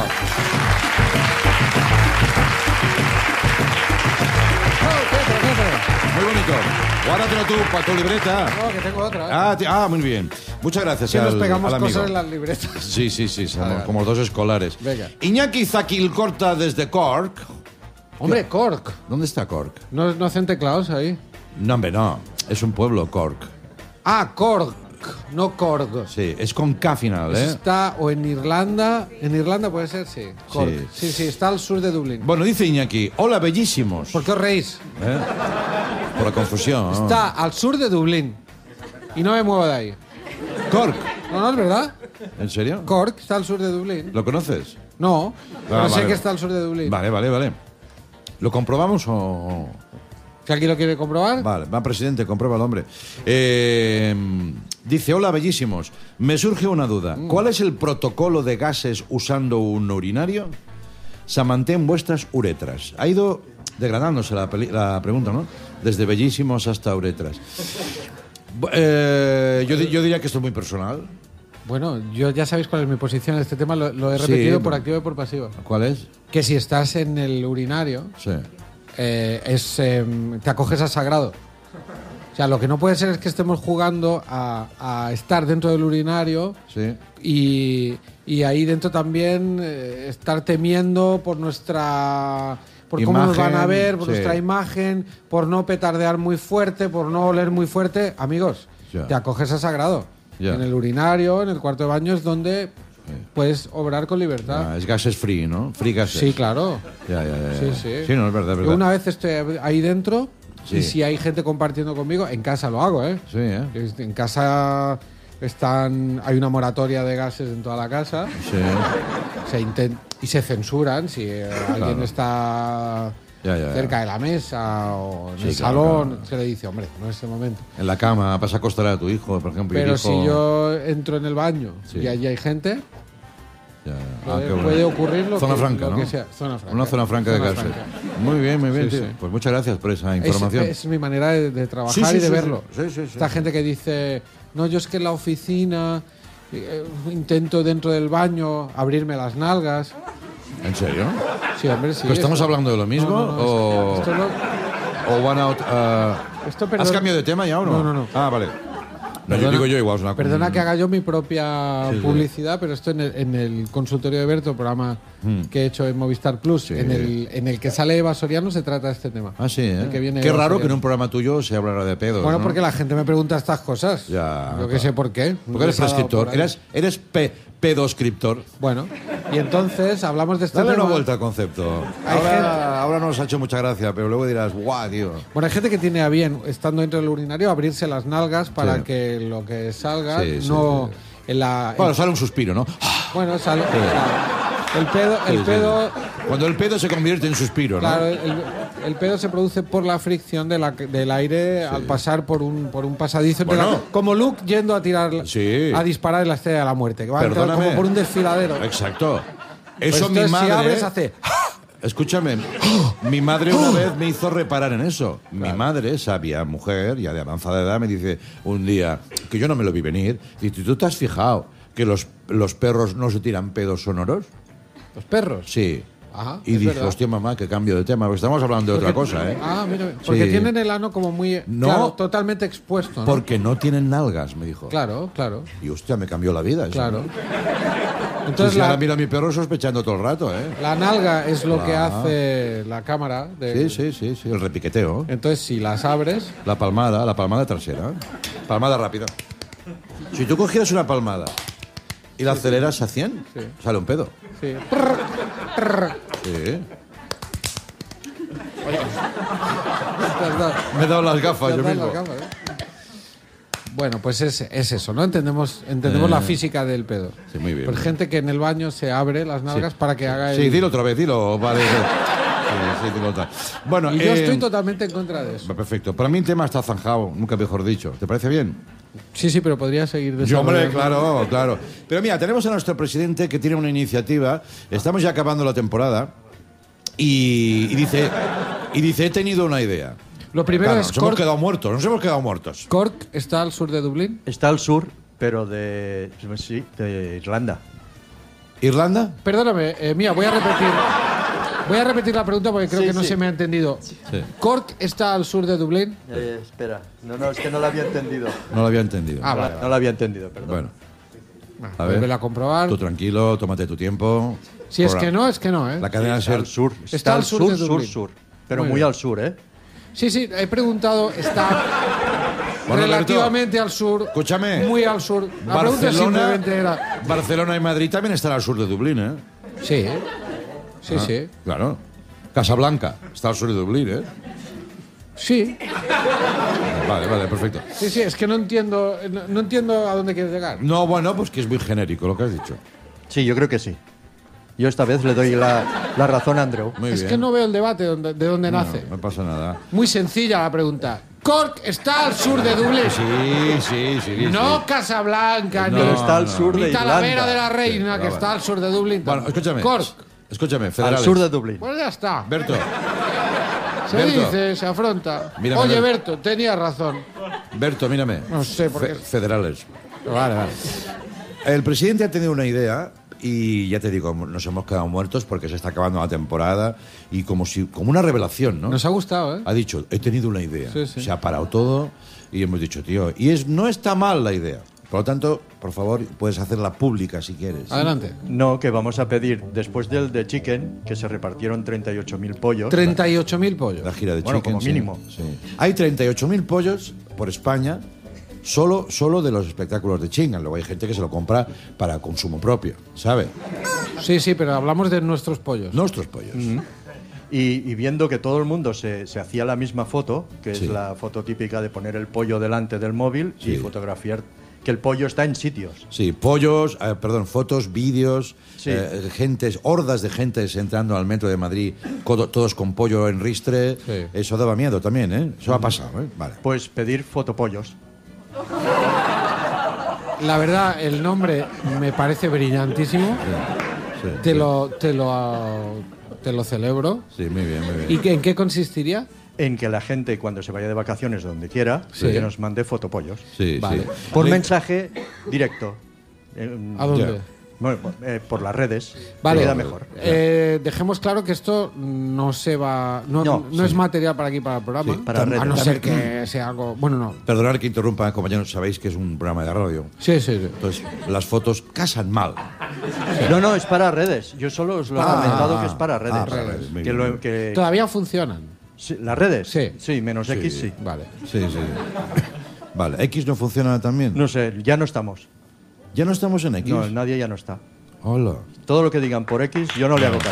Muy bonito. Guárdatelo tú para tu libreta. No, que tengo otra. Muy bien. Muchas gracias Que nos al pegamos amigo. cosas en las libretas. Sí, somos Vale. como los dos escolares. Venga. Iñaki Zakilkorta desde Cork. Hombre, Cork. ¿Dónde está Cork? ¿No hacen teclados ahí? No, hombre, no. Es un pueblo, Cork. Ah, Cork. No Cork. Sí, es con K final, ¿eh? Está o en Irlanda. ¿En Irlanda puede ser? Sí. Cork. Sí, está al sur de Dublín. Bueno, dice Iñaki, hola, bellísimos. ¿Por qué os reís? ¿Eh? Por la confusión. ¿no? Está al sur de Dublín. Y no me muevo de ahí. Cork. No, es verdad. ¿En serio? Cork está al sur de Dublín. ¿Lo conoces? No, pero sé vale. que está al sur de Dublín. Vale. ¿Lo comprobamos o...? Si aquí lo quiere comprobar. Vale, va, presidente, comprueba el hombre. Dice, hola, bellísimos. Me surge una duda. ¿Cuál es el protocolo de gases usando un urinario? Se mantén vuestras uretras. Ha ido degradándose la pregunta, ¿no? Desde bellísimos hasta uretras. Yo diría que esto es muy personal. Bueno, yo ya sabéis cuál es mi posición en este tema. Lo he Sí, repetido por activa y por pasiva. ¿Cuál es? Que si estás en el urinario, Sí. te acoges a sagrado. O sea, lo que no puede ser es que estemos jugando a estar dentro del urinario Sí. y ahí dentro también estar temiendo por nuestra... Por cómo nos van a ver, por sí. nuestra imagen, por no petardear muy fuerte, por no oler muy fuerte. Amigos, Ya. te acoges a sagrado. Ya. En el urinario, en el cuarto de baño es donde puedes obrar con libertad. Es gases free, ¿no? Free gases. Sí, claro. Ya. Sí. Sí, no, es verdad, es Yo verdad. una vez estoy ahí dentro Sí. y si hay gente compartiendo conmigo, en casa lo hago, ¿eh? Sí, ¿eh? En casa hay una moratoria de gases en toda la casa. Sí. Y se censuran si alguien está Ya. cerca de la mesa o en Sí, el claro, salón. claro. Se le dice, hombre, no es el momento. En la cama, vas a acostar a tu hijo, por ejemplo. y el Pero hijo... si yo entro en el baño Sí. y allí hay gente, Ya. puede ocurrir lo Zona que, franca, lo ¿no? que sea. Zona franca. Una zona franca de Zona gases. franca. Muy bien, Sí, tío. sí. Pues muchas gracias por esa información. Es mi manera de trabajar Sí, y de sí, verlo. sí. Esta gente que dice, no, yo es que en la oficina intento dentro del baño abrirme las nalgas. ¿En serio? Sí, hombre, sí. ¿Pero estamos hablando de lo mismo? No, o... esto no- o one out... esto, perdón. ¿Has cambiado de tema ya o no? No. Ah, vale. Yo digo yo igual. Perdona que haga yo mi propia publicidad, pero esto en el consultorio de Berto, programa que he hecho en Movistar Plus, en el que sale Eva Soriano, se trata de este tema. Ah, sí, ¿eh? Que viene Qué Eva raro Soriano. que en un programa tuyo se hablara de pedos. Bueno, ¿no? porque la gente me pregunta estas cosas. Ya, Yo que sé por qué. Porque eres prescriptor. Eres pedoscriptor. Bueno, y entonces hablamos de este Dale tema. una vuelta al concepto. Ahora nos ha hecho mucha gracia, pero luego dirás, guau, tío. Bueno, hay gente que tiene a bien, estando dentro del urinario, abrirse las nalgas para que lo que salga no... En la, bueno, sale un suspiro, ¿no? Bueno, sale... El pedo... Cuando el pedo se convierte en suspiro, ¿no? Claro, el pedo se produce por la fricción del aire al pasar por un pasadizo. Bueno. Como Luke yendo a disparar en la Estrella de la Muerte, que va a entrar como por un desfiladero. Exacto. Pues Eso mi entonces, madre... si abres, hace... Escúchame, mi madre una vez me hizo reparar en eso. Mi madre, sabia mujer, ya de avanzada edad, me dice un día, que yo no me lo vi venir, dice, ¿tú te has fijado que los perros no se tiran pedos sonoros? ¿Los perros? Sí. Ajá, y dije, hostia, mamá, que cambio de tema, porque estamos hablando de otra cosa, ¿eh? Ah, mira, porque tienen el ano como muy... No, claro, totalmente expuesto, ¿no? Porque no tienen nalgas, me dijo. Claro. Y hostia, me cambió la vida eso. Claro. Entonces ahora miro a mi perro sospechando todo el rato, ¿eh? La nalga es lo que hace la cámara. Sí, el repiqueteo. Entonces, si las abres... La palmada trasera. Palmada rápida. Si tú cogieras una palmada y la aceleras a 100, sale un pedo. Sí. Sí. Me he dado las gafas yo mismo. Bueno, pues es eso, ¿no? Entendemos la física del pedo. Sí, muy bien. Pues gente que en el baño se abre las nalgas para que haga el... Sí, dilo otra vez, dilo. Vale. Sí, dilo otra. Bueno, y yo estoy totalmente en contra de eso. Perfecto. Para mí el tema está zanjado, nunca mejor dicho. ¿Te parece bien? Sí, pero podría seguir Yo, hombre, desarrollando. claro. Pero mira, tenemos a nuestro presidente que tiene una iniciativa. Estamos ya acabando la temporada y dice, he tenido una idea. Lo primero es nos hemos quedado muertos. Cork está al sur de Dublín. Está al sur, pero de Irlanda. ¿Irlanda? Perdóname, Mía, voy a repetir la pregunta porque creo que no se me ha entendido. Sí. ¿Cork está al sur de Dublín? Espera, no, es que no lo había entendido. No lo había entendido. Vale. No lo había entendido, perdón. Bueno. A ver, vuelve a comprobar. Tú tranquilo, tómate tu tiempo. Si es que no, ¿eh? La cadena está al sur. Está al sur de Dublín. sur. Pero muy al sur, ¿eh? Sí, he preguntado, está relativamente al sur. Escúchame. Muy al sur. La pregunta simplemente era... Barcelona y Madrid también están al sur de Dublín, ¿eh? Sí. Sí. Claro. Casablanca está al sur de Dublín, ¿eh? Sí. Vale, perfecto. Sí, es que no entiendo a dónde quieres llegar. No, bueno, pues que es muy genérico lo que has dicho. Sí, yo creo que sí. Yo esta vez le doy la razón a Andreu. Muy es bien. que no veo el debate de dónde nace. No pasa nada. Muy sencilla la pregunta. Cork está al sur de Dublín. Sí. No Casablanca, No, ni, está al sur de ni Irlanda. Talavera de la Reina, que está al sur de Dublín. Bueno, Cork. Escúchame, federales. Al sur de Dublín. Pues ya está. Berto, Se dice, se afronta. Mírame, Oye, Berto. Berto, tenías razón. mírame. No sé por qué. Federales. Vale. El presidente ha tenido una idea y ya te digo, nos hemos quedado muertos porque se está acabando la temporada y como una revelación, ¿no? Nos ha gustado, ¿eh? Ha dicho, he tenido una idea. Sí. Se ha parado todo y hemos dicho, tío, no está mal la idea. Por lo tanto, por favor, puedes hacerla pública si quieres. Adelante. No, que vamos a pedir, después del de Chicken, que se repartieron 38.000 pollos. 38.000 pollos. La gira de Bueno, Chicken, como mínimo. Sí. Hay 38.000 pollos por España solo de los espectáculos de Chingan. Luego hay gente que se lo compra para consumo propio, ¿sabe? Sí, pero hablamos de nuestros pollos. Nuestros pollos. Y viendo que todo el mundo se hacía la misma foto, que Sí. es la foto típica de poner el pollo delante del móvil Sí. y fotografiar que el pollo está en sitios. Sí, fotos, vídeos, Sí. hordas de gentes entrando al metro de Madrid, todos con pollo en ristre. Sí. Eso daba miedo también, ¿eh? Eso ha pasado, ¿eh? Vale. Pues pedir fotopollos. La verdad, el nombre me parece brillantísimo. Sí, Te lo celebro. Sí, muy bien. ¿Y en qué consistiría? En que la gente, cuando se vaya de vacaciones donde quiera, Sí. que nos mande fotopollos. Sí, Vale. sí. Por mensaje directo. ¿A dónde? Bueno, por las redes. Vale, Queda mejor. dejemos claro que esto no se va. No es material para aquí, para el programa. Sí, para a redes. no ser que sea algo. Bueno, no. Perdonad que interrumpa, compañeros, sabéis que es un programa de radio. Sí. Entonces, las fotos casan mal. No, es para redes. Yo solo os lo he comentado que es para redes. para redes, muy Que bien. que- Todavía funcionan. sí, ¿las redes? Sí. Sí, menos X sí. Vale. Sí. Vale, ¿X no funciona también? No sé, ya no estamos. ¿Ya no estamos en X? No, nadie ya no está. Hola. Todo lo que digan por X, yo no le hago caso.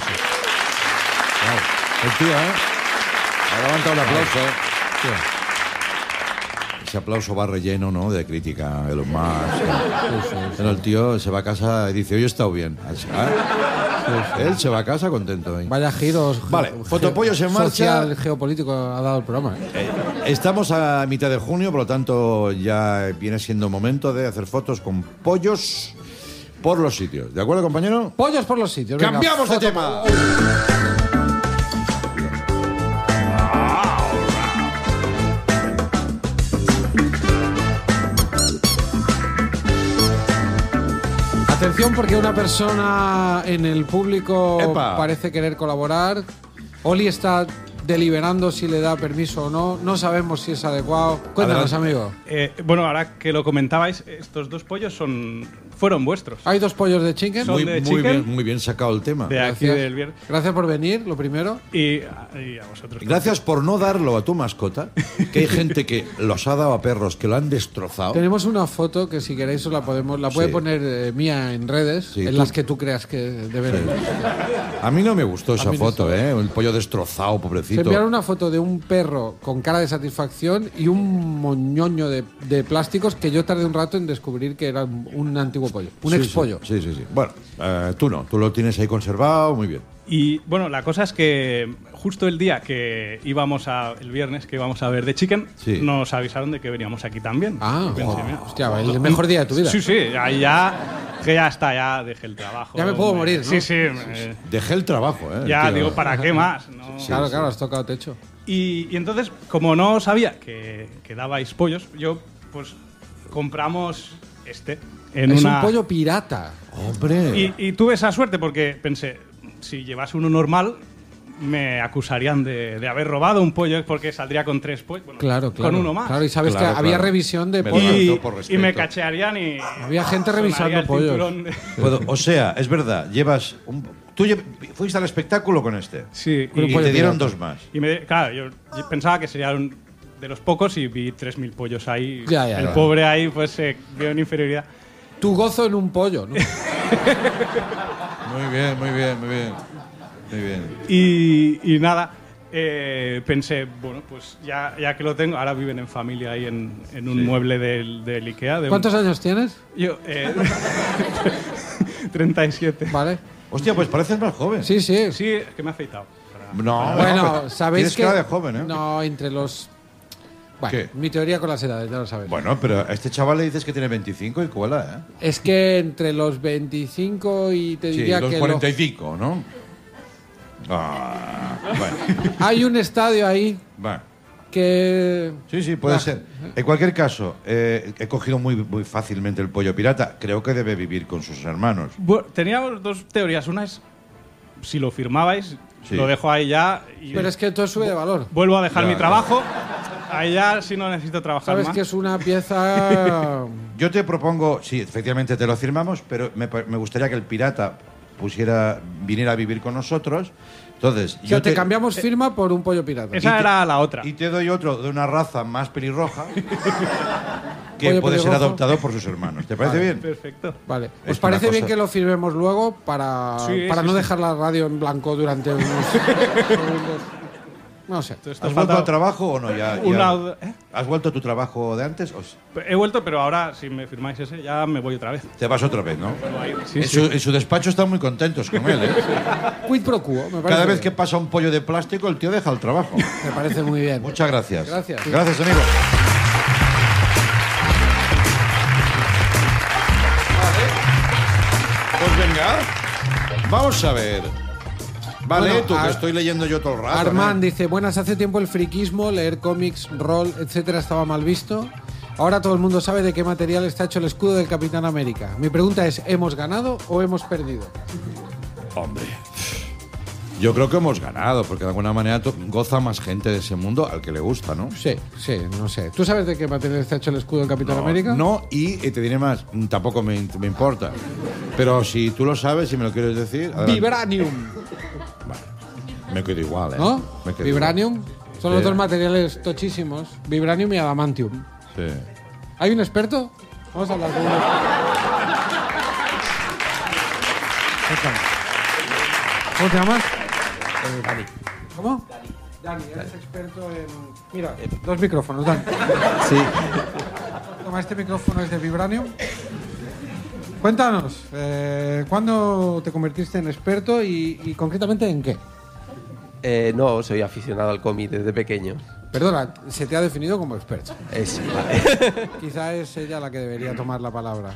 El tío, ha levantado un aplauso. Ese aplauso va relleno, ¿no? De crítica, Elon Musk. Pero el tío se va a casa y dice, hoy he estado bien. Él se va a casa contento. Vaya giros. Vale, Fotopollos en marcha. Social, geopolítico ha dado el programa. Estamos a mitad de junio, por lo tanto ya viene siendo momento de hacer fotos con pollos por los sitios. ¿De acuerdo, compañero? Pollos por los sitios. venga, ¡Cambiamos de foto- tema! Atención porque una persona en el público ¡Epa! parece querer colaborar. Oli está deliberando si le da permiso o no. No sabemos si es adecuado. Cuéntanos, amigo. Bueno, ahora que lo comentabais, estos dos pollos fueron vuestros. Hay dos pollos de chicken. Son de chicken. Muy bien sacado el tema. De aquí del viernes. Gracias por venir, lo primero. Y a vosotros. Gracias por no darlo a tu mascota, que hay gente que los ha dado a perros que lo han destrozado. Tenemos una foto que si queréis os la puede Sí. poner Mía en redes, Sí, en tú- las que tú creas que deben. A mí no me gustó esa mí no foto, está. El pollo destrozado, Se pobrecito. enviaron una foto de un perro con cara de satisfacción y un moñoño de plásticos que yo tardé un rato en descubrir que era un antiguo pollo, un Sí, expollo. Sí. Bueno, tú no, tú lo tienes ahí conservado, muy bien. Y bueno, la cosa es que justo el día que el viernes que íbamos a ver The Chicken, Sí. nos avisaron de que veníamos aquí también. Ah, Y pensé, joder, mira, hostia, el mejor día de tu vida. Sí, ahí ya está, ya dejé el trabajo. Ya me puedo morir, ¿no? Sí. Dejé el trabajo, Ya tío. digo, ¿para qué más? ¿no? Claro, has tocado techo. Y entonces, como no sabía que dabais pollos, yo pues compramos en Es una... un pollo pirata. Hombre. Y tuve esa suerte porque pensé, si llevas uno normal, me acusarían de haber robado un pollo porque saldría con 3 pollos. Bueno, Claro. Con uno más. Claro, y sabes Claro, que había claro. revisión de Me pollo. levanto por Y respeto. me cachearían y... Había gente revisando sonaría el pollos. cinturón de- O sea, es verdad, llevas tú fuiste al espectáculo con este. Sí, Y y, te dieron dos más. claro, yo pensaba que sería de los pocos y vi 3.000 pollos ahí. Ya, el ya. pobre ahí pues se vio en inferioridad. Tu gozo en un pollo, ¿no? Muy bien. Y nada, pensé, bueno, pues ya que lo tengo, ahora viven en familia ahí en un mueble del Ikea. ¿Cuántos años tienes? Yo, 37. Vale. Hostia, pues pareces más joven. Sí. Sí, es que me he afeitado. No, Bueno, pero sabéis tienes que... cara de joven, ¿eh? No, entre los... Bueno, ¿Qué? mi teoría con las edades, ya lo sabes. Bueno, pero a este chaval le dices que tiene 25 y cuela, ¿eh? Es que entre los 25 y te Sí, diría los que... 45, ¿no? Bueno, Hay un estadio ahí bueno. que... Sí, puede ser. En cualquier caso, he cogido muy fácilmente el pollo pirata. Creo que debe vivir con sus hermanos. Bueno, teníamos dos teorías. Una es, si lo firmabais, Sí. lo dejo ahí ya. Y Pero es que todo sube de valor. vuelvo a dejar Ya, mi ya. trabajo. Ahí ya si no necesito trabajar Sabes más. que es una pieza... Yo te propongo, sí, efectivamente te lo firmamos, pero me gustaría que el pirata viniera a vivir con nosotros. Entonces, O sea, te cambiamos firma por un pollo pirata. Esa era la otra. Y te doy otro de una raza más pelirroja que Pollo puede ser pelirrojo. adoptado por sus hermanos. ¿Te parece bien? Perfecto. Vale. Es ¿Os parece una bien cosa- que lo firmemos luego para Sí, no sí. dejar la radio en blanco durante unos segundos? No sé. Esto ¿Has falta vuelto al trabajo o no? ¿Eh? ¿Has vuelto a tu trabajo de antes? He vuelto, pero ahora si me firmáis ese ya me voy otra vez. Te vas otra vez, ¿no? Sí, En su despacho están muy contentos con él, ¿eh? Quid pro quo, me parece. Cada vez que bien. pasa un pollo de plástico, el tío deja el trabajo. Me parece muy bien. Muchas gracias. Gracias. Gracias, amigo. Pues venga, vamos a ver. Vale, Bueno, tú que estoy leyendo yo todo el rato. Armand ¿no? dice, buenas, hace tiempo el friquismo, leer cómics, rol, etcétera, estaba mal visto. Ahora todo el mundo sabe de qué material está hecho el escudo del Capitán América. Mi pregunta es, ¿hemos ganado o hemos perdido? Hombre, yo creo que hemos ganado, porque de alguna manera goza más gente de ese mundo al que le gusta, ¿no? Sí, no sé. ¿Tú sabes de qué material está hecho el escudo del Capitán América? No, y te diré más, tampoco me importa. Pero si tú lo sabes y me lo quieres decir... adelante. Vibranium. Vale, me quedo igual, ¿eh? ¿No? Me quedo Vibranium. igual. Son Sí. los dos materiales tochísimos. Vibranium y adamantium. Sí. ¿Hay un experto? Vamos a hablar con uno. ¿Cómo te llamas? Dani. ¿Cómo? Dani, eres experto en... Mira, 2 micrófonos, Dani. Sí. Toma, este micrófono es de Vibranium. Cuéntanos, ¿cuándo te convertiste en experto y concretamente en qué? No, soy aficionado al cómic desde pequeño. Perdona, se te ha definido como experto. Vale. Quizá es ella la que debería tomar la palabra.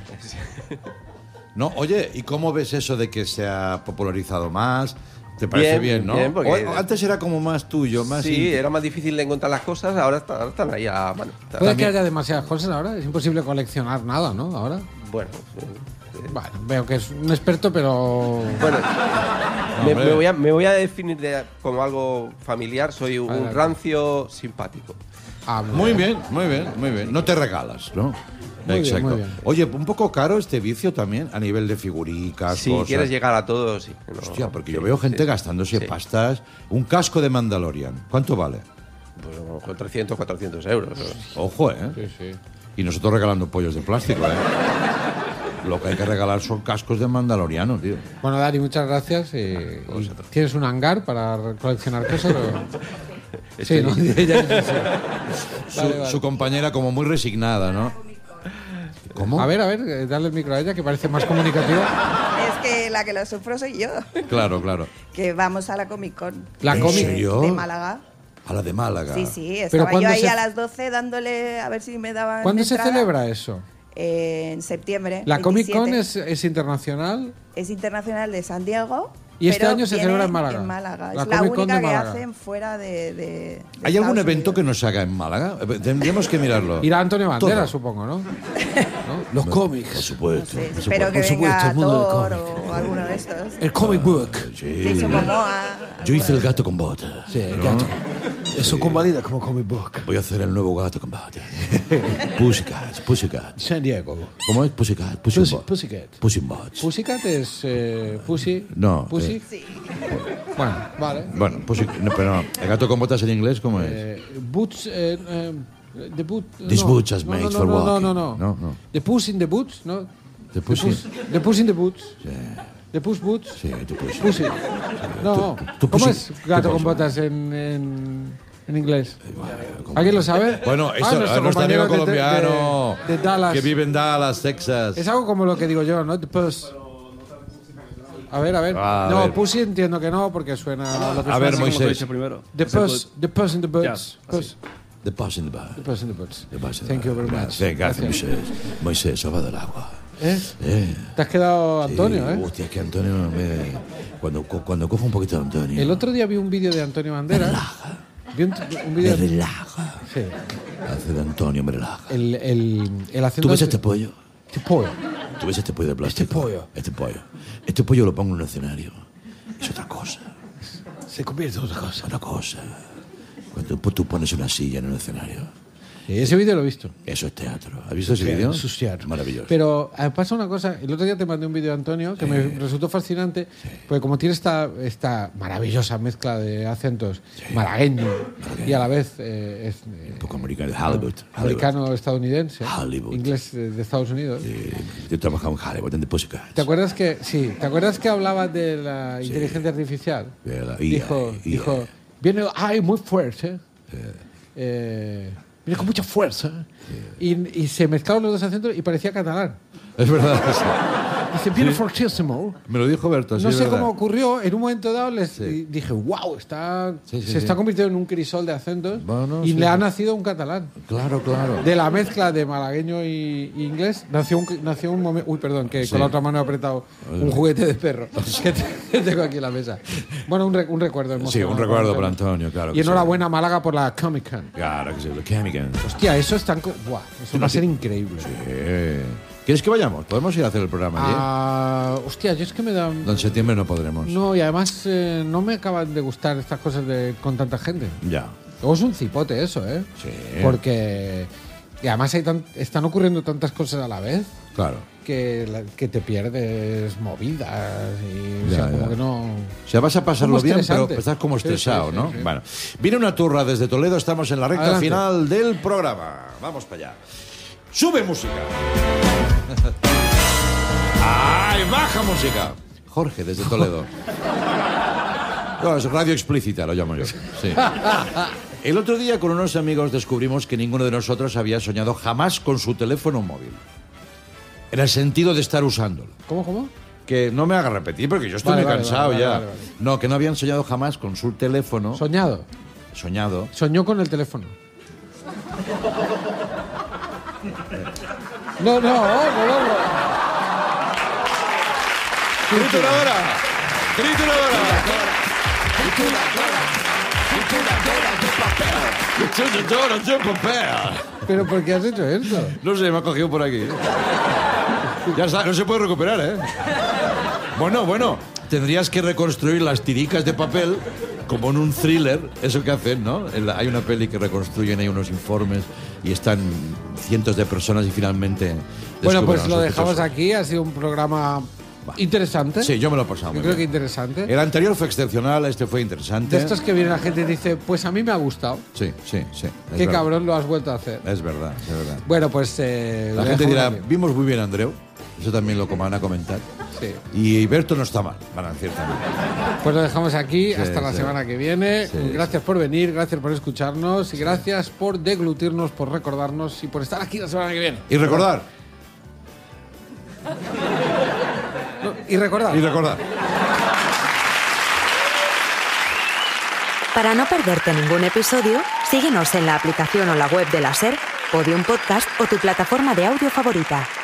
No, oye, ¿y cómo ves eso de que se ha popularizado más? ¿Te parece bien, no? porque Antes era como más tuyo, más... sí, era más difícil de encontrar las cosas, ahora están ahí a mano. Puede que haya demasiadas cosas ahora, es imposible coleccionar nada, ¿no? Ahora. Bueno, Bueno, veo que es un experto, pero... bueno, me voy a definir como algo familiar, soy un Adelante. rancio simpático. Muy bien, muy bien, muy bien. No te regalas, ¿no? Muy bien, Exacto. muy bien. Oye, un poco caro este vicio también, a nivel de figuricas, Si cosas. quieres llegar a todo, sí. No, Hostia, porque sí, yo veo gente sí. gastándose Sí. pastas. Un casco de Mandalorian, ¿cuánto vale? Pues a lo mejor 300, 400 euros. ¿no? Ojo, ¿eh? Sí, sí. Y nosotros regalando pollos de plástico, ¿eh? Lo que hay que regalar son cascos de Mandaloriano, tío. Bueno, Dani, muchas gracias. ¿Tienes un hangar para coleccionar cosas? Sí, ¿no? Ella dice sí. Vale, vale. Su compañera como muy resignada, ¿no? ¿Cómo? A ver, dale el micro a ella, que parece más comunicativa. Es que la que lo sufro soy yo. Claro, claro. Que vamos a la Comic Con. ¿La de- Comic? ¿En serio? De Málaga. A la de Málaga. Sí, sí. Pero Estaba yo ¿cuándo ahí se- a las 12 dándole a ver si me daban. ¿Cuándo se entrada. celebra eso? En septiembre. La Comic 27. Con es internacional. Es internacional de San Diego. Y este pero año se viene celebra en Málaga. En Málaga. La Es la Comic Con única de que Málaga. hacen fuera de ¿Hay algún Estados evento Unidos. que no se haga en Málaga? Tendríamos que mirarlo. Irá Antonio Banderas, Todo. supongo, ¿no? Los cómics. Por supuesto. No sé, por espero que supuesto. venga el mundo del Thor cómic. o alguno de estos. El comic book. Sí. Jason Momoa. Yo hice el gato con botas. Sí, el gato. Eso convalida como comic book. Voy a hacer el nuevo gato con botas. Pussycat. San Diego. ¿Cómo es? Pussycat. Pussycat. Pussybots. Pussycat es Pussy. No, Pussy. Sí. Bueno, vale. Bueno, no, pero no. ¿El gato con botas en inglés cómo es? Boots. The boot. These boots are no, made no, for no, walking. No. No, no. The puss in the boots, ¿no? The pussy. The puss in the boots. Sí, The puss boots. sí, the pussy. Pussy. No. Tu ¿Cómo pussy- es gato tu con pussy. botas en inglés? ¿Alguien lo sabe? Bueno, Ah, esto, nuestro nuestro compañero amigo colombiano de Dallas. que vive en Dallas, Texas. Es algo como lo que digo yo, ¿no? The puss. A ver. A No, ver. pussy entiendo que no, porque suena... lo que A ver, suena- Moisés. The puss in the boots. Puss. The puss in the bar. The puss in the boots. The puss in the Thank bar. you very much. Gracias, Moisés. Moisés, salvado del agua. ¿Eh? Eh. Te has quedado Antonio, Sí, ¿eh? Hostia, que Antonio cuando cojo un poquito de Antonio. El otro día vi un vídeo de Antonio Banderas. Vi un vídeo... Me relaja. Sí. Hace de Antonio, me relaja. El acento... ¿Tú ves este pollo? Este pollo. ¿Tú ves este pollo de plástico? Este pollo. Este pollo lo pongo en un escenario. Es otra cosa. Se convierte en otra cosa. Otra cosa. Cuando tú pones una silla en un escenario. Sí, ese vídeo lo he visto. Eso es teatro. ¿Has visto ese vídeo? Eso es teatro. Maravilloso. Pero pasa una cosa. El otro día te mandé un vídeo de Antonio que me resultó fascinante. Porque como tiene esta maravillosa mezcla de acentos malagueño y a la vez es un poco americano, Hollywood. Americano-estadounidense. Hollywood. Inglés de Estados Unidos. Yo trabajaba en Hollywood, en The Pussycat. ¿Te acuerdas que hablaba de la inteligencia artificial? De la Dijo, viene muy fuerte. Viene con mucha fuerza. Y se mezclaron los dos acentos y parecía catalán. Es verdad. Dice, viene fortísimo. Me lo dijo Berto, sí, No es sé verdad. cómo ocurrió, en un momento dado dije, wow, se está convirtiendo en un crisol de acentos Bueno, y sí, le ha sí. nacido un catalán. Claro. De la mezcla de malagueño y inglés, nació un momento... Uy, perdón, que Sí. con la otra mano he apretado un juguete de perro que tengo aquí en la mesa. Bueno, un recuerdo. Sí, un recuerdo para Antonio, claro. Y enhorabuena a Málaga por la Comic Con. Claro que sí, lo Comic-Con. Hostia, eso es tan... Buah, eso va a ser increíble. ¿Quieres que vayamos? Podemos ir a hacer el programa allí. Hostia, yo es que me da... En septiembre no podremos. No, y además no me acaban de gustar estas cosas con tanta gente. Ya. Luego es un cipote eso, ¿eh? Sí. Porque... Y además están ocurriendo tantas cosas a la vez Claro. que te pierdes movidas y... Ya, o sea, como ya. que no... O sea, vas a pasarlo Como bien, pero estresante. estás como Sí, estresado, sí, ¿no? sí. Bueno, viene una turra desde Toledo, estamos en la recta Adelante. final del programa. Vamos para allá. ¡Sube música! ¡Ay, baja música! Jorge, desde Toledo. No, es radio explícita, lo llamo yo. Sí. El otro día con unos amigos descubrimos que ninguno de nosotros había soñado jamás con su teléfono móvil. En el sentido de estar usándolo. ¿Cómo? Que no me haga repetir porque yo estoy Vale, muy vale, cansado vale, ya. vale. No, que no habían soñado jamás con su teléfono. Soñado. Soñó con el teléfono. No. ¡Trituradora! ¡Trituradora de papel! ¿Pero por qué has hecho esto? No sé, me ha cogido por aquí. Ya está, no se puede recuperar, ¿eh? Bueno, tendrías que reconstruir las tiricas de papel como en un thriller, eso que hacen, ¿no? Hay una peli que reconstruyen, hay unos informes y están cientos de personas y finalmente... Bueno, descubren pues a lo los dejamos sospechosos. aquí. Ha sido un programa interesante. Sí, yo me lo he pasado Yo muy creo que bien. interesante. El anterior fue excepcional, este fue interesante. De estos que viene la gente y dice, pues a mí me ha gustado. Sí. es Qué verdad. cabrón lo has vuelto a hacer. Es verdad. Bueno, pues... La lo gente dejamos dirá, aquí. vimos muy bien a Andreu. Eso también lo van a comentar. Sí. Y Berto no está mal, van a decir también. Pues lo dejamos aquí Sí, hasta la sí. semana que viene. Sí, Gracias por venir, gracias por escucharnos y gracias por deglutirnos, por recordarnos y por estar aquí la semana que viene. Y recordar. Y recordar. Para no perderte ningún episodio, síguenos en la aplicación o la web de la SER, Podium Podcast o tu plataforma de audio favorita.